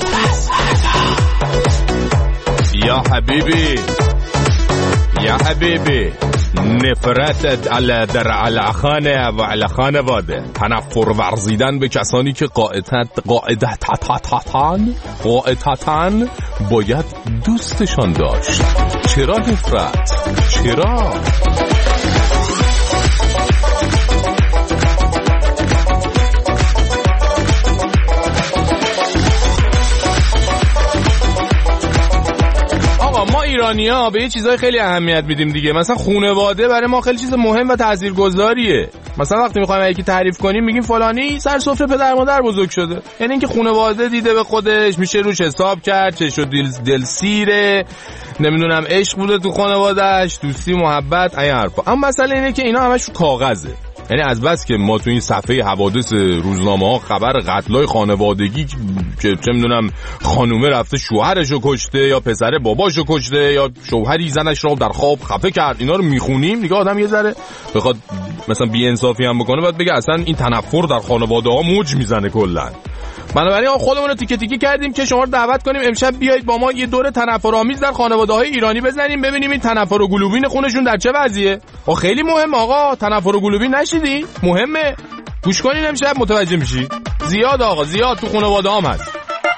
یا حبیبی یا حبیبی، نفرتت علی در علاخانه و علی خانواده، تنفر ورزیدن به کسانی که قاعدت قاعدتان قاعدتان باید دوستشان داشت. چرا نفرت؟ چرا؟ ما ایرانی‌ها به یه چیزای خیلی اهمیت میدیم دیگه. مثلا خانواده برای ما خیلی چیز مهم و تاثیرگذاریه. مثلا وقتی میخوایم یکی تعریف کنیم میگیم فلانی سر سفره پدر مادر بزرگ شده، یعنی اینکه خانواده دیده به خودش، میشه روش حساب کرد، چه شد دل دلسیره، نمیدونم عشق بوده تو خانواده‌اش، دوستی محبت این حرفا. اما مسئله اینه که اینا همش کاغذه. یعنی از بس که ما تو این صفحه حوادث روزنامه ها خبر قتلای خانوادگی که چه میدونم خانومه رفته شوهرشو کشته یا پسر باباشو کشته یا شوهری زنش رو در خواب خفه کرد، اینا رو میخونیم دیگه آدم یه ذره بخواد مثلا بی انصافی هم بکنه باید بگه اصلا این تنفر در خانواده ها موج میزنه کلا. بنابراین خودمون رو تیکه تیکه کردیم که شما رو دعوت کنیم امشب بیایید با ما یه دور تنفرآمیز در خانواده‌های ایرانی بزنیم، ببینیم این تنفر و گلوبین خونشون در چه وضعیه. آ خیلی مهم آقا، تنفر و گلوبین نشیدی؟ مهمه، گوش کنین امشب متوجه میشی. زیاد آقا زیاد تو خانواده‌هام هست.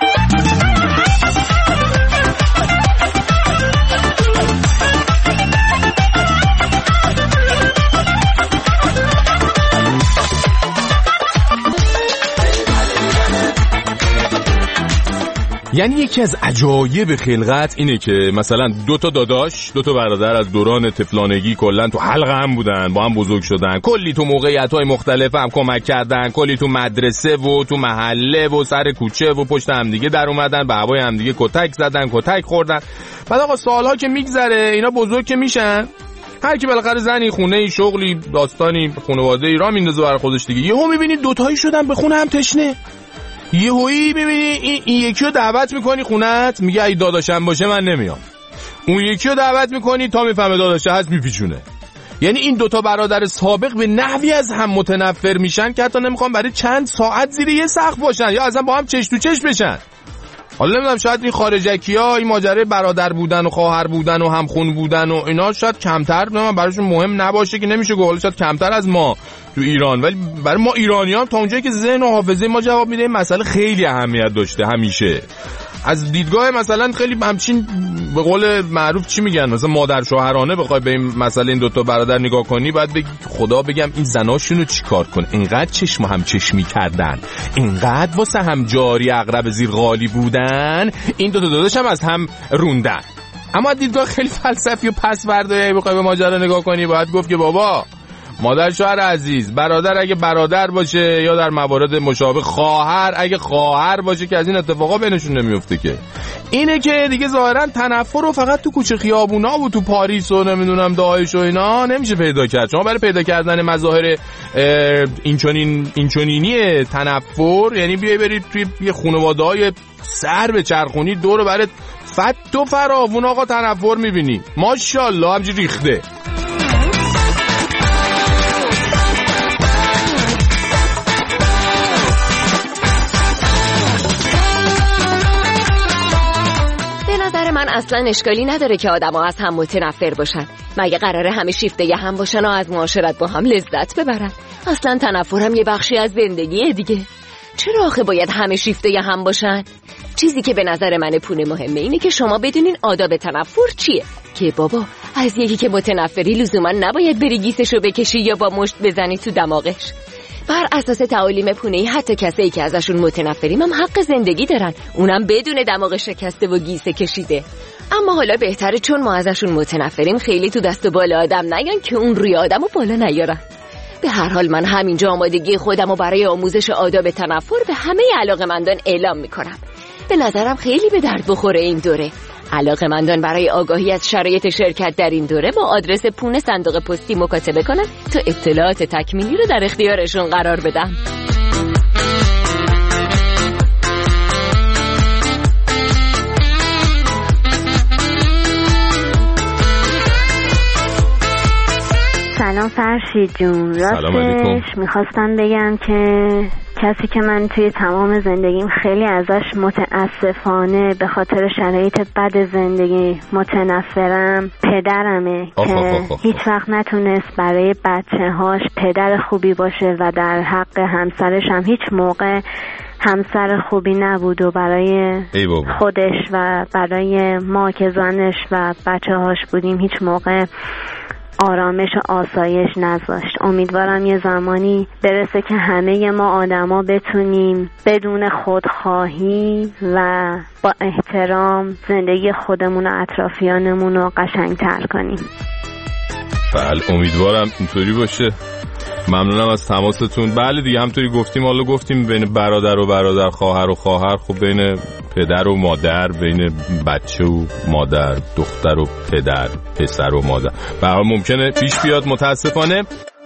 یعنی یکی از عجایب خلقت اینه که مثلا دو تا داداش، دو تا برادر از دوران طفلانگی کلا تو حلقه هم بودن، با هم بزرگ شدن، کلی تو موقعیت‌های مختلف هم کمک کردن، کلی تو مدرسه و تو محله و سر کوچه و پشت هم دیگه در اومدن، به هوای هم دیگه کتک زدن، کتک خوردن. بعد آقا سالها که میگذره اینا بزرگ که میشن، هر کی بالاخره زنی، خونه‌ای، شغلی، داستانی، خانواده‌ای راه میندازه برای خودش دیگه. یهو می‌بینی دو تایی شدن به خونه هم تشنه. یهویی میبینی این, این یکی رو دعوت میکنی خونت، میگه ای داداشم باشه من نمیام. اون یکی رو دعوت میکنی تا میفهمه داداشه هست میپیچونه. یعنی این دوتا برادر سابق به نحوی از هم متنفر میشن که حتی نمیخوان برای چند ساعت زیر یه سقف باشن یا اصلا با هم چش تو چش بشن. حالا نمیدونم شاید این خارجکی‌ها این ماجرای برادر بودن و خواهر بودن و همخون بودن و اینا شاید کمتر نمیدونم براشون مهم نباشه که نمیشه گفت، شاید کمتر از ما تو ایران، ولی برای ما ایرانی‌ها تا اونجایی که ذهن و حافظه ما جواب میده این مسئله خیلی اهمیت داشته همیشه. از دیدگاه مثلا خیلی همچین به قول معروف چی میگن مثلا مادر شوهرانه بخوای به این مسئله این دوتا برادر نگاه کنی باید بگی خدا بگم این زناشونو چیکار کن، اینقدر چشم هم چشمی کردن، اینقدر واسه هم جاری عقرب زیر قالی بودن، این دوتا داداش هم از هم روندن. اما دیدگاه خیلی فلسفی و پس برداری بخوای به ماجرا نگاه کنی باید گفت که بابا مادر شوهر عزیز، برادر اگه برادر باشه یا در موارد مشابه خواهر اگه خواهر باشه که از این اتفاقا بینشون نمیفته که اینه که دیگه ظاهرا تنفر رو فقط تو کوچه خیابونا و تو پاریس و نمیدونم داعش و اینا نمیشه پیدا کرد. شما برای پیدا کردن مظاهر اینچنین اینچنینی تنفر یعنی بیای برید توی یه خانواده‌های سر به چرخونی دور برات فت و فراوون آقا تنفر میبینی ماشاءالله همینجوری ریخته. من اصلا اشکالی نداره که آدما از هم متنفر باشن. مگه قراره همه شیفته هم باشن و از معاشرت با هم لذت ببرن؟ اصلا تنفرم یه بخشی از زندگیه دیگه. چرا آخه باید همه شیفته هم باشن؟ چیزی که به نظر من پونه مهمه اینه که شما بدونین آداب تنفر چیه. که بابا از یکی که متنفری لزوما نباید بری گیسشو بکشی یا با مشت بزنی تو دماغش. بر اساس تعالیم پونه‌ای حتی کسایی که ازشون متنفریم هم حق زندگی دارن، اونم بدون دماغ شکسته و گیسه کشیده. اما حالا بهتره چون ما ازشون متنفریم خیلی تو دست و بالا آدم نیان که اون روی آدمو بالا نیارن. به هر حال من همینجا آمادگی خودمو برای آموزش آداب تنفر به همه علاقه‌مندان اعلام میکنم. به نظرم خیلی به درد بخوره این دوره. علاقه‌مندان برای آگاهی از شرایط شرکت در این دوره با آدرس پونه صندوق پستی مکاتبه کنن تا اطلاعات تکمیلی رو در اختیارشون قرار بدم. سلام فرشید جون. راستش میخواستم بگم که کسی که من توی تمام زندگیم خیلی ازش متاسفانه به خاطر شرایط بد زندگی متنفرم پدرمه آخ که آخ آخ. هیچ وقت نتونست برای بچه هاش پدر خوبی باشه و در حق همسرش هم هیچ موقع همسر خوبی نبود و برای خودش و برای ما که زنش و بچه هاش بودیم هیچ موقع آرامش و آسایش نذاشت. امیدوارم یه زمانی برسه که همه ما آدما بتونیم بدون خودخواهی و با احترام زندگی خودمون و اطرافیانمون رو قشنگتر کنیم. بله امیدوارم اینطوری باشه. ممنونم از تماستون. بله دیگه همطوری گفتیم، حالا گفتیم بین برادر و برادر، خواهر و خواهر، خب بین پدر و مادر، بین بچه و مادر، دختر و پدر، پسر و مادر، به هر حال ممکنه پیش بیاد متاسفانه.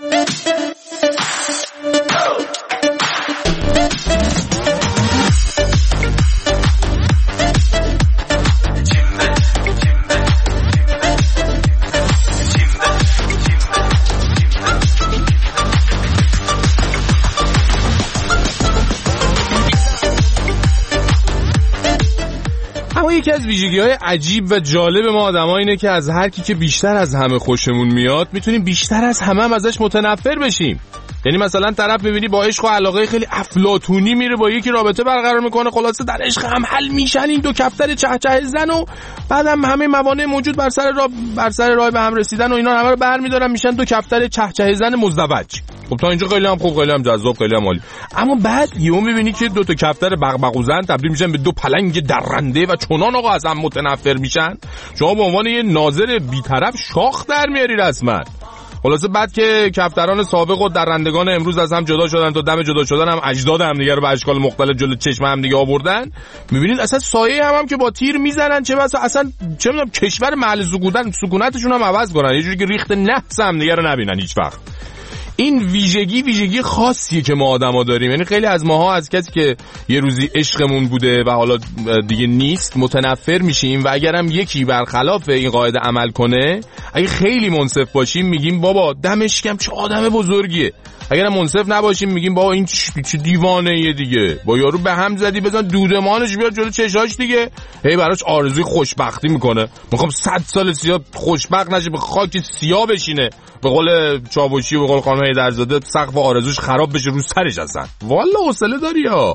یکی از ویژگی‌های عجیب و جالب ما آدم‌ها اینه که از هر کی که بیشتر از همه خوشمون میاد میتونیم بیشتر از همه هم ازش متنفر بشیم. یعنی مثلا طرف می‌بینی با عشق و علاقه خیلی افلاطونی میره با یکی رابطه برقرار میکنه، خلاصه در عشق هم حل میشن این دو کفتر چهچه زن و بعدم همه موانع موجود بر سر راه بر سر راه به هم رسیدن و اینا همه رو برمی‌دارن میشن دو کفتر چهچه زن مزدوج. خب تا اینجا خیلی هم خوب، خیلی هم جذاب، خیلی هم عالی. اما بعد یهو می‌بینی که دو تا کفتر بغبغو زن تبدیل میشن به دو پلنگ درنده و چنان آقا از هم متنفر میشن شما به عنوان یه ناظر بی‌طرف شاخ در میاری رسما. خلاصه بعد که کفتران سابق و درندگان امروز از هم جدا شدن تا دم جدا شدن هم اجداد هم دیگه رو به اشکال مختلف جلوی چشم هم دیگه آوردن، می‌بینید اصلا سایه هم, هم که با تیر میزنن چه مثلا اصلا چه می‌دونم کشور محل سکونت سکونتشون هم عوض کنن، یه جوری که ریخت نحس هم دیگه رو نبینن هیچ وقت. این ویژگی ویژگی خاصیه که ما آدما داریم. یعنی خیلی از ماها از کسی که یه روزی عشقمون بوده و حالا دیگه نیست متنفر میشیم و اگرم یکی برخلاف این قاعده عمل کنه، اگه خیلی منصف باشیم میگیم بابا دمش گرم چه آدم بزرگیه. اگرم منصف نباشیم میگیم بابا این چه دیوانه یه دیگه، با یارو به هم زدی بزن دودمانش بیاد جلو چشاش دیگه. هی براش آرزوی خوشبختی میکنه، میخوام صد سال سیاه خوشبخت نشه، به خاک سیاه بشینه، به قول چاوشی و به قول خانم هیدرزاده سقف آرزوش خراب بشه رو سرش اصلا. والا حوصله داری ها.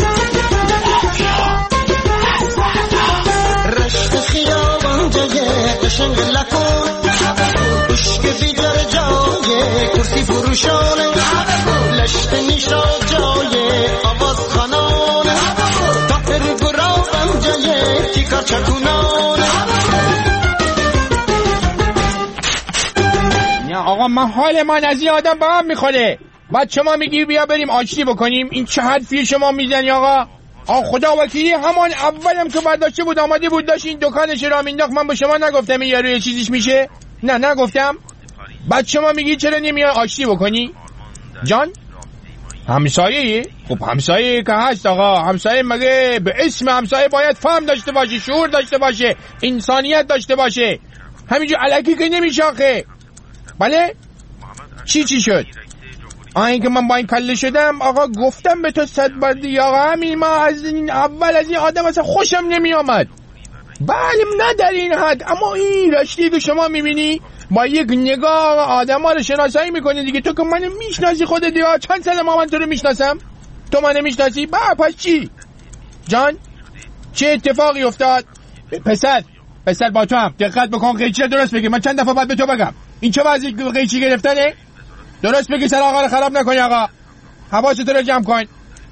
رشت خیابان جای قشنگ لکن عشق بیدار جای کرسی فروشانه لشت نیشا جای آواز خانانه تاپر گرابم جای تیکار چکونانه. آقا من حال من از این آدم به هم میخوره. بعد شما میگی بیا بریم آشتی بکنیم، این چه حرفی شما میزنی آقا؟ آقا خدا وکیلی همان اولم که برداشته بود آماده بود داشت این دکانش را مینداخت، من به شما نگفتم این یارو یه چیزیش میشه؟ نه نگفتم. بعد شما میگی چرا نمیای آشتی بکنی؟ جان همسایه؟ خب همسایه که هست آقا، همسایه مگه به اسم همسایه باید فهم داشته باشه، شعور داشته باشه، انسانیت داشته باشه، همینجور الکی که نمیشه آخه. بله؟ چی چی شد؟ آین که من با این کله شدم آقا گفتم به تو صد بار دیگه آقا، همین ما از این اول از این آدم اصلا خوشم نمی آمد. بله نه در این حد، اما این رشدی که شما میبینی با یک نگاه آدم ها رو شناسایی میکنی دیگه. تو که من میشناسی خودت دیگه، چند سال ما من تو رو میشناسم، تو من میشناسی. با پس چی جان؟ چه اتفاقی افتاد؟ پسر پسر با تو هم دقت بکن، قیچی رو درست بگی. من چند دفعه باید به تو بگم این چه وضعی قیچی گرفتنه؟ درست بگی، سر آقا رو خراب نکنی. آقا حواست رو جمع کن.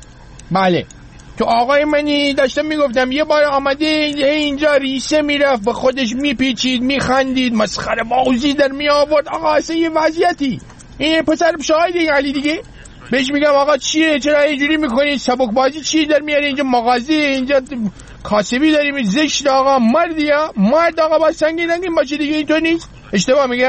بله تو آقای منی داشتم میگفتم یه بار آمده اینجا ریسه میرفت به خودش میپیچید میخندید مسخره بازی در می آورد. آقا اصلا یه وضعیتی. این پسر شاهد این علی دیگه. بهش میگم آقا چیه چرا اینجوری میکنی؟ سبک بازی چی در میاری اینجا؟ مغازه اینجا کاسبی داریم. زشت آقا. مردی ها مرد آقا با سنگین نگیم باشه دیگه. این تو نیست. اشتباه میگم.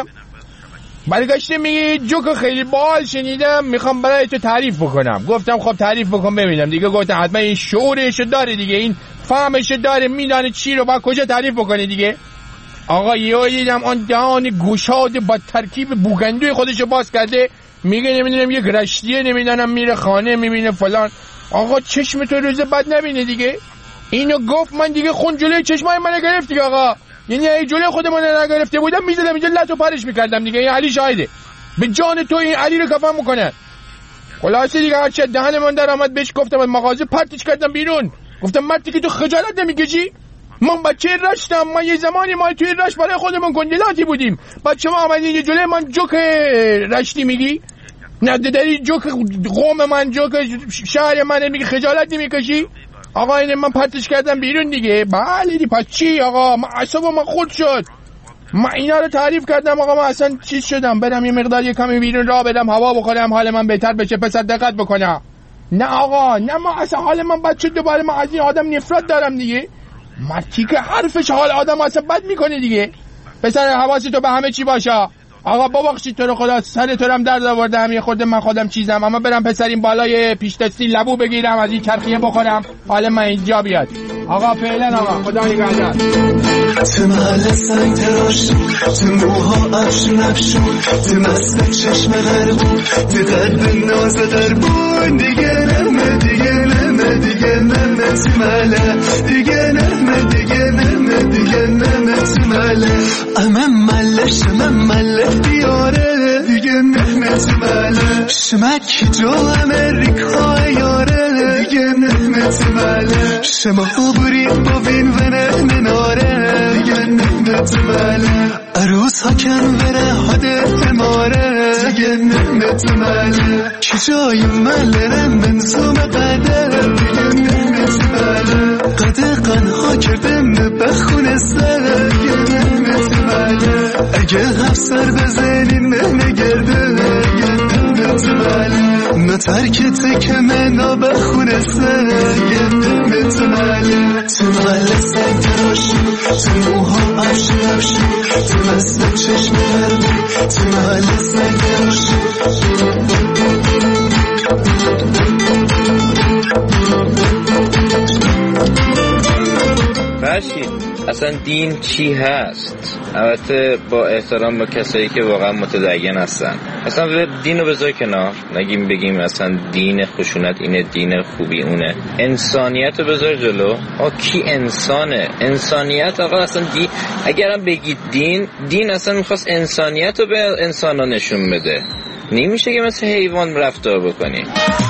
برگشته میگه جوک خیلی باحال شنیدم میخوام برای تو تعریف بکنم. گفتم خب تعریف بکن ببینم دیگه. گفت حتما این شعورش داره دیگه، این فهمش داره، میدانه چی رو با کجا تعریف بکنه دیگه. آقا یهو دیدم آن دهان گشاد با ترکیب بوگندوی خودش باز کرده، میگه نمیدونم یک رشتیه نمیدونم میره خانه میبینه فلان. آقا چشم تو روز بد نبینه دیگه. اینو گفت من دیگه خون جلوی چشمای من گرفت دیگه. آقا یعنی ای جلوی خودمون نگرفته بودم میزدم اینجا لطو پرش میکردم دیگه. این علی شاهده. به جان تو این علی رو کفن میکنن. خلاصه دیگه هرچه دهن من در آمد بهش گفتم از مغازه پرتش کردم بیرون. گفتم مردی که تو خجالت نمیکشی؟ من بچه رشتم. ما یه زمانی ما توی رشت برای خودمون گندلاتی بودیم. بچه ما آمدی یه جلوی من جوک رشتی میگی؟ نه داری جوک قوم من جوک شهر من میگی خجالت نمیکشی؟ آقا اینه من پرتش کردم بیرون دیگه. بله دی پس چی آقا؟ من عصبم من خود شد. من اینا رو تعریف کردم آقا. من اصلا چیز شدم برم یه مقدار یه کمی بیرون راه بدم هوا بخورم حال من بهتر بشه. پسر دقت بکنم. نه آقا نه ما اصلا حال من بد شد دوباره. من از این آدم نفرت دارم دیگه. مرتی که حرفش حال آدم اصلا بد میکنه دیگه. پسر حواسی تو به همه چی باشه. آقا ببخشید تو رو خدا سر تو رم درد آوردم یه خورده من خودم چیزم. اما برم پسر این بالای پیش دستی لبو بگیرم از این چرخیه بخورم حال من اینجا بیاد. آقا فعلا آقا خدا نگهدار. تو محل سنگ تراش تو موها افشون افشون تو مست چشم غربون تو قلب ناز دربون دیگه نمه دیگه نمه دیگه نمه تو محله دیگه نمه دیگه نمه دیگه نمه تو محله امم مله شمم مله بیاره دیگه نمه تو محله شمکی جو امریکا یاره دیگه نمه تو محله شما بوری بوین و نه ناره دیگه نمه تو محله عروس ها کن بره حده اماره دیگه نمه تو محله کی جای مله منظوم قده دیگه نمه تو محله قده قنها کرده بخونه سر دیگه نمه تو محله اگه هفسر بزنین نه نگرده دیگه نمه تو محله نه ترکت که منا بخونه سر دیگه نمه تو محله تو محله سنگ تراشی تو موها افشون افشون تو مست چشم هردی تو محله سنگ تراشی فرشید اصلا دین چی هست؟ البته با احترام به کسایی که واقعا متدین هستن. اصلا دین رو بذار کنار، نگیم بگیم اصلا دین خشونت اینه دین خوبی اونه. انسانیت رو بذار جلو. آقا کی انسانه؟ انسانیت آقا اصلا دین اگرم بگید دین دین اصلا میخواست انسانیت رو به انسان ها نشون بده. نمیشه که مثل حیوان رفتار بکنی.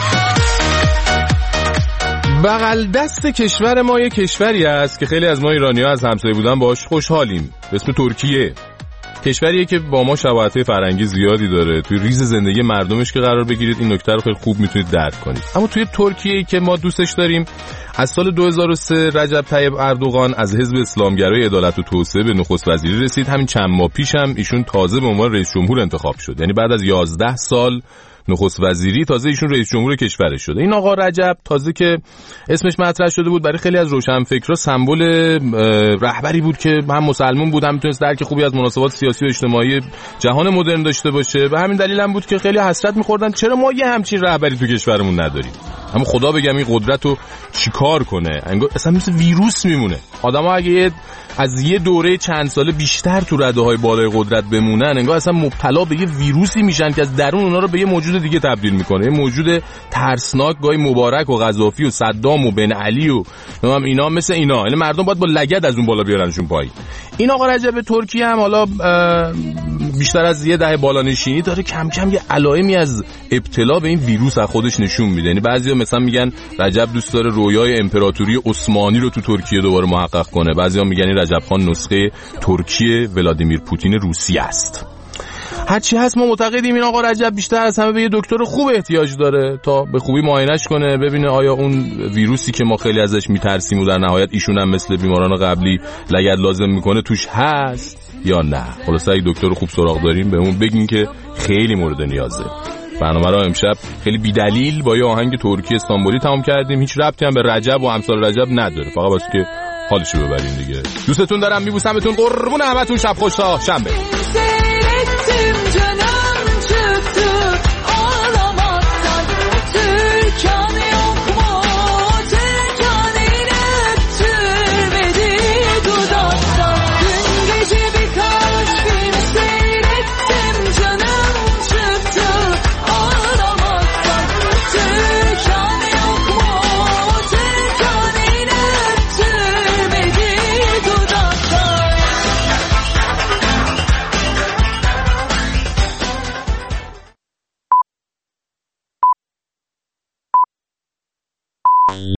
بغل دست کشور ما یه کشوری است که خیلی از ما ایرانی‌ها از همسایه بودن باهاش خوشحالیم. به اسم ترکیه. کشوریه که با ما شباهت‌های فرهنگی زیادی داره. توی ریز زندگی مردمش که قرار بگیرید این نکته رو خیلی خوب میتونید درک کنید. اما توی ترکیه که ما دوستش داریم از سال دو هزار و سه رجب طیب اردوغان از حزب اسلامگرای عدالت و توسعه به نخست وزیری رسید. همین چند ماه پیش هم ایشون تازه به عنوان رئیس جمهور انتخاب شد. یعنی بعد از یازده سال نخست وزیری تازه ایشون رئیس جمهور کشور شده. این آقا رجب تازه که اسمش مطرح شده بود برای خیلی از روشنفکرا سمبل رهبری بود که هم مسلمان بود هم میتونست درک خوبی از مناسبات سیاسی و اجتماعی جهان مدرن داشته باشه و همین دلیل هم بود که خیلی حسرت می‌خوردن چرا ما یه همچین رهبری تو کشورمون نداریم. اما خدا بگم این قدرت رو چیکار کنه؟ انگار اصلا مثل ویروس میمونه. آدم‌ها اگه از یه دوره چند ساله بیشتر تو رده‌های بالای قدرت بمونن انگار اصلا مبتلا به یه ویروسی میشن که از درون اونا رو به یه موجود موجود دیگه تبدیل میکنه، یه موجود ترسناک، گاهی مبارک و قذافی و صدام و بن علی و هم اینا مثل اینا، یعنی مردم باید با لگد از اون بالا بیارنشون پایین. این آقا رجب ترکیه هم حالا بیشتر از یه دهه بالانشینی داره، کم کم یه علائمی از ابتلا به این ویروس از خودش نشون میده. یعنی بعضیا مثلا میگن رجب دوست داره رویای امپراتوری عثمانی رو تو ترکیه دوباره محقق کنه، بعضیا میگن این رجب خان نسخه ترکیه ولادیمیر پوتین روسیه است. هرچی هست ما معتقدیم این آقا رجب بیشتر از همه به یه دکتر خوب احتیاج داره تا به خوبی معاینش کنه، ببینه آیا اون ویروسی که ما خیلی ازش میترسیم و در نهایت ایشون هم مثل بیماران قبلی لگد لازم میکنه توش هست یا نه. خلاصه اگه دکتر خوب سراغ داریم بهمون بگین که خیلی مورد نیازه. برنامه رو امشب خیلی بی‌دلیل با یه آهنگ ترکی استانبولی تمام کردیم، هیچ ربطی هم به رجب و امثال رجب نداره، فقط واسه که حالشو ببرین دیگه. دوستتون دارم، میبوسمتون، قربون همتون، شب خوش تا شنبه.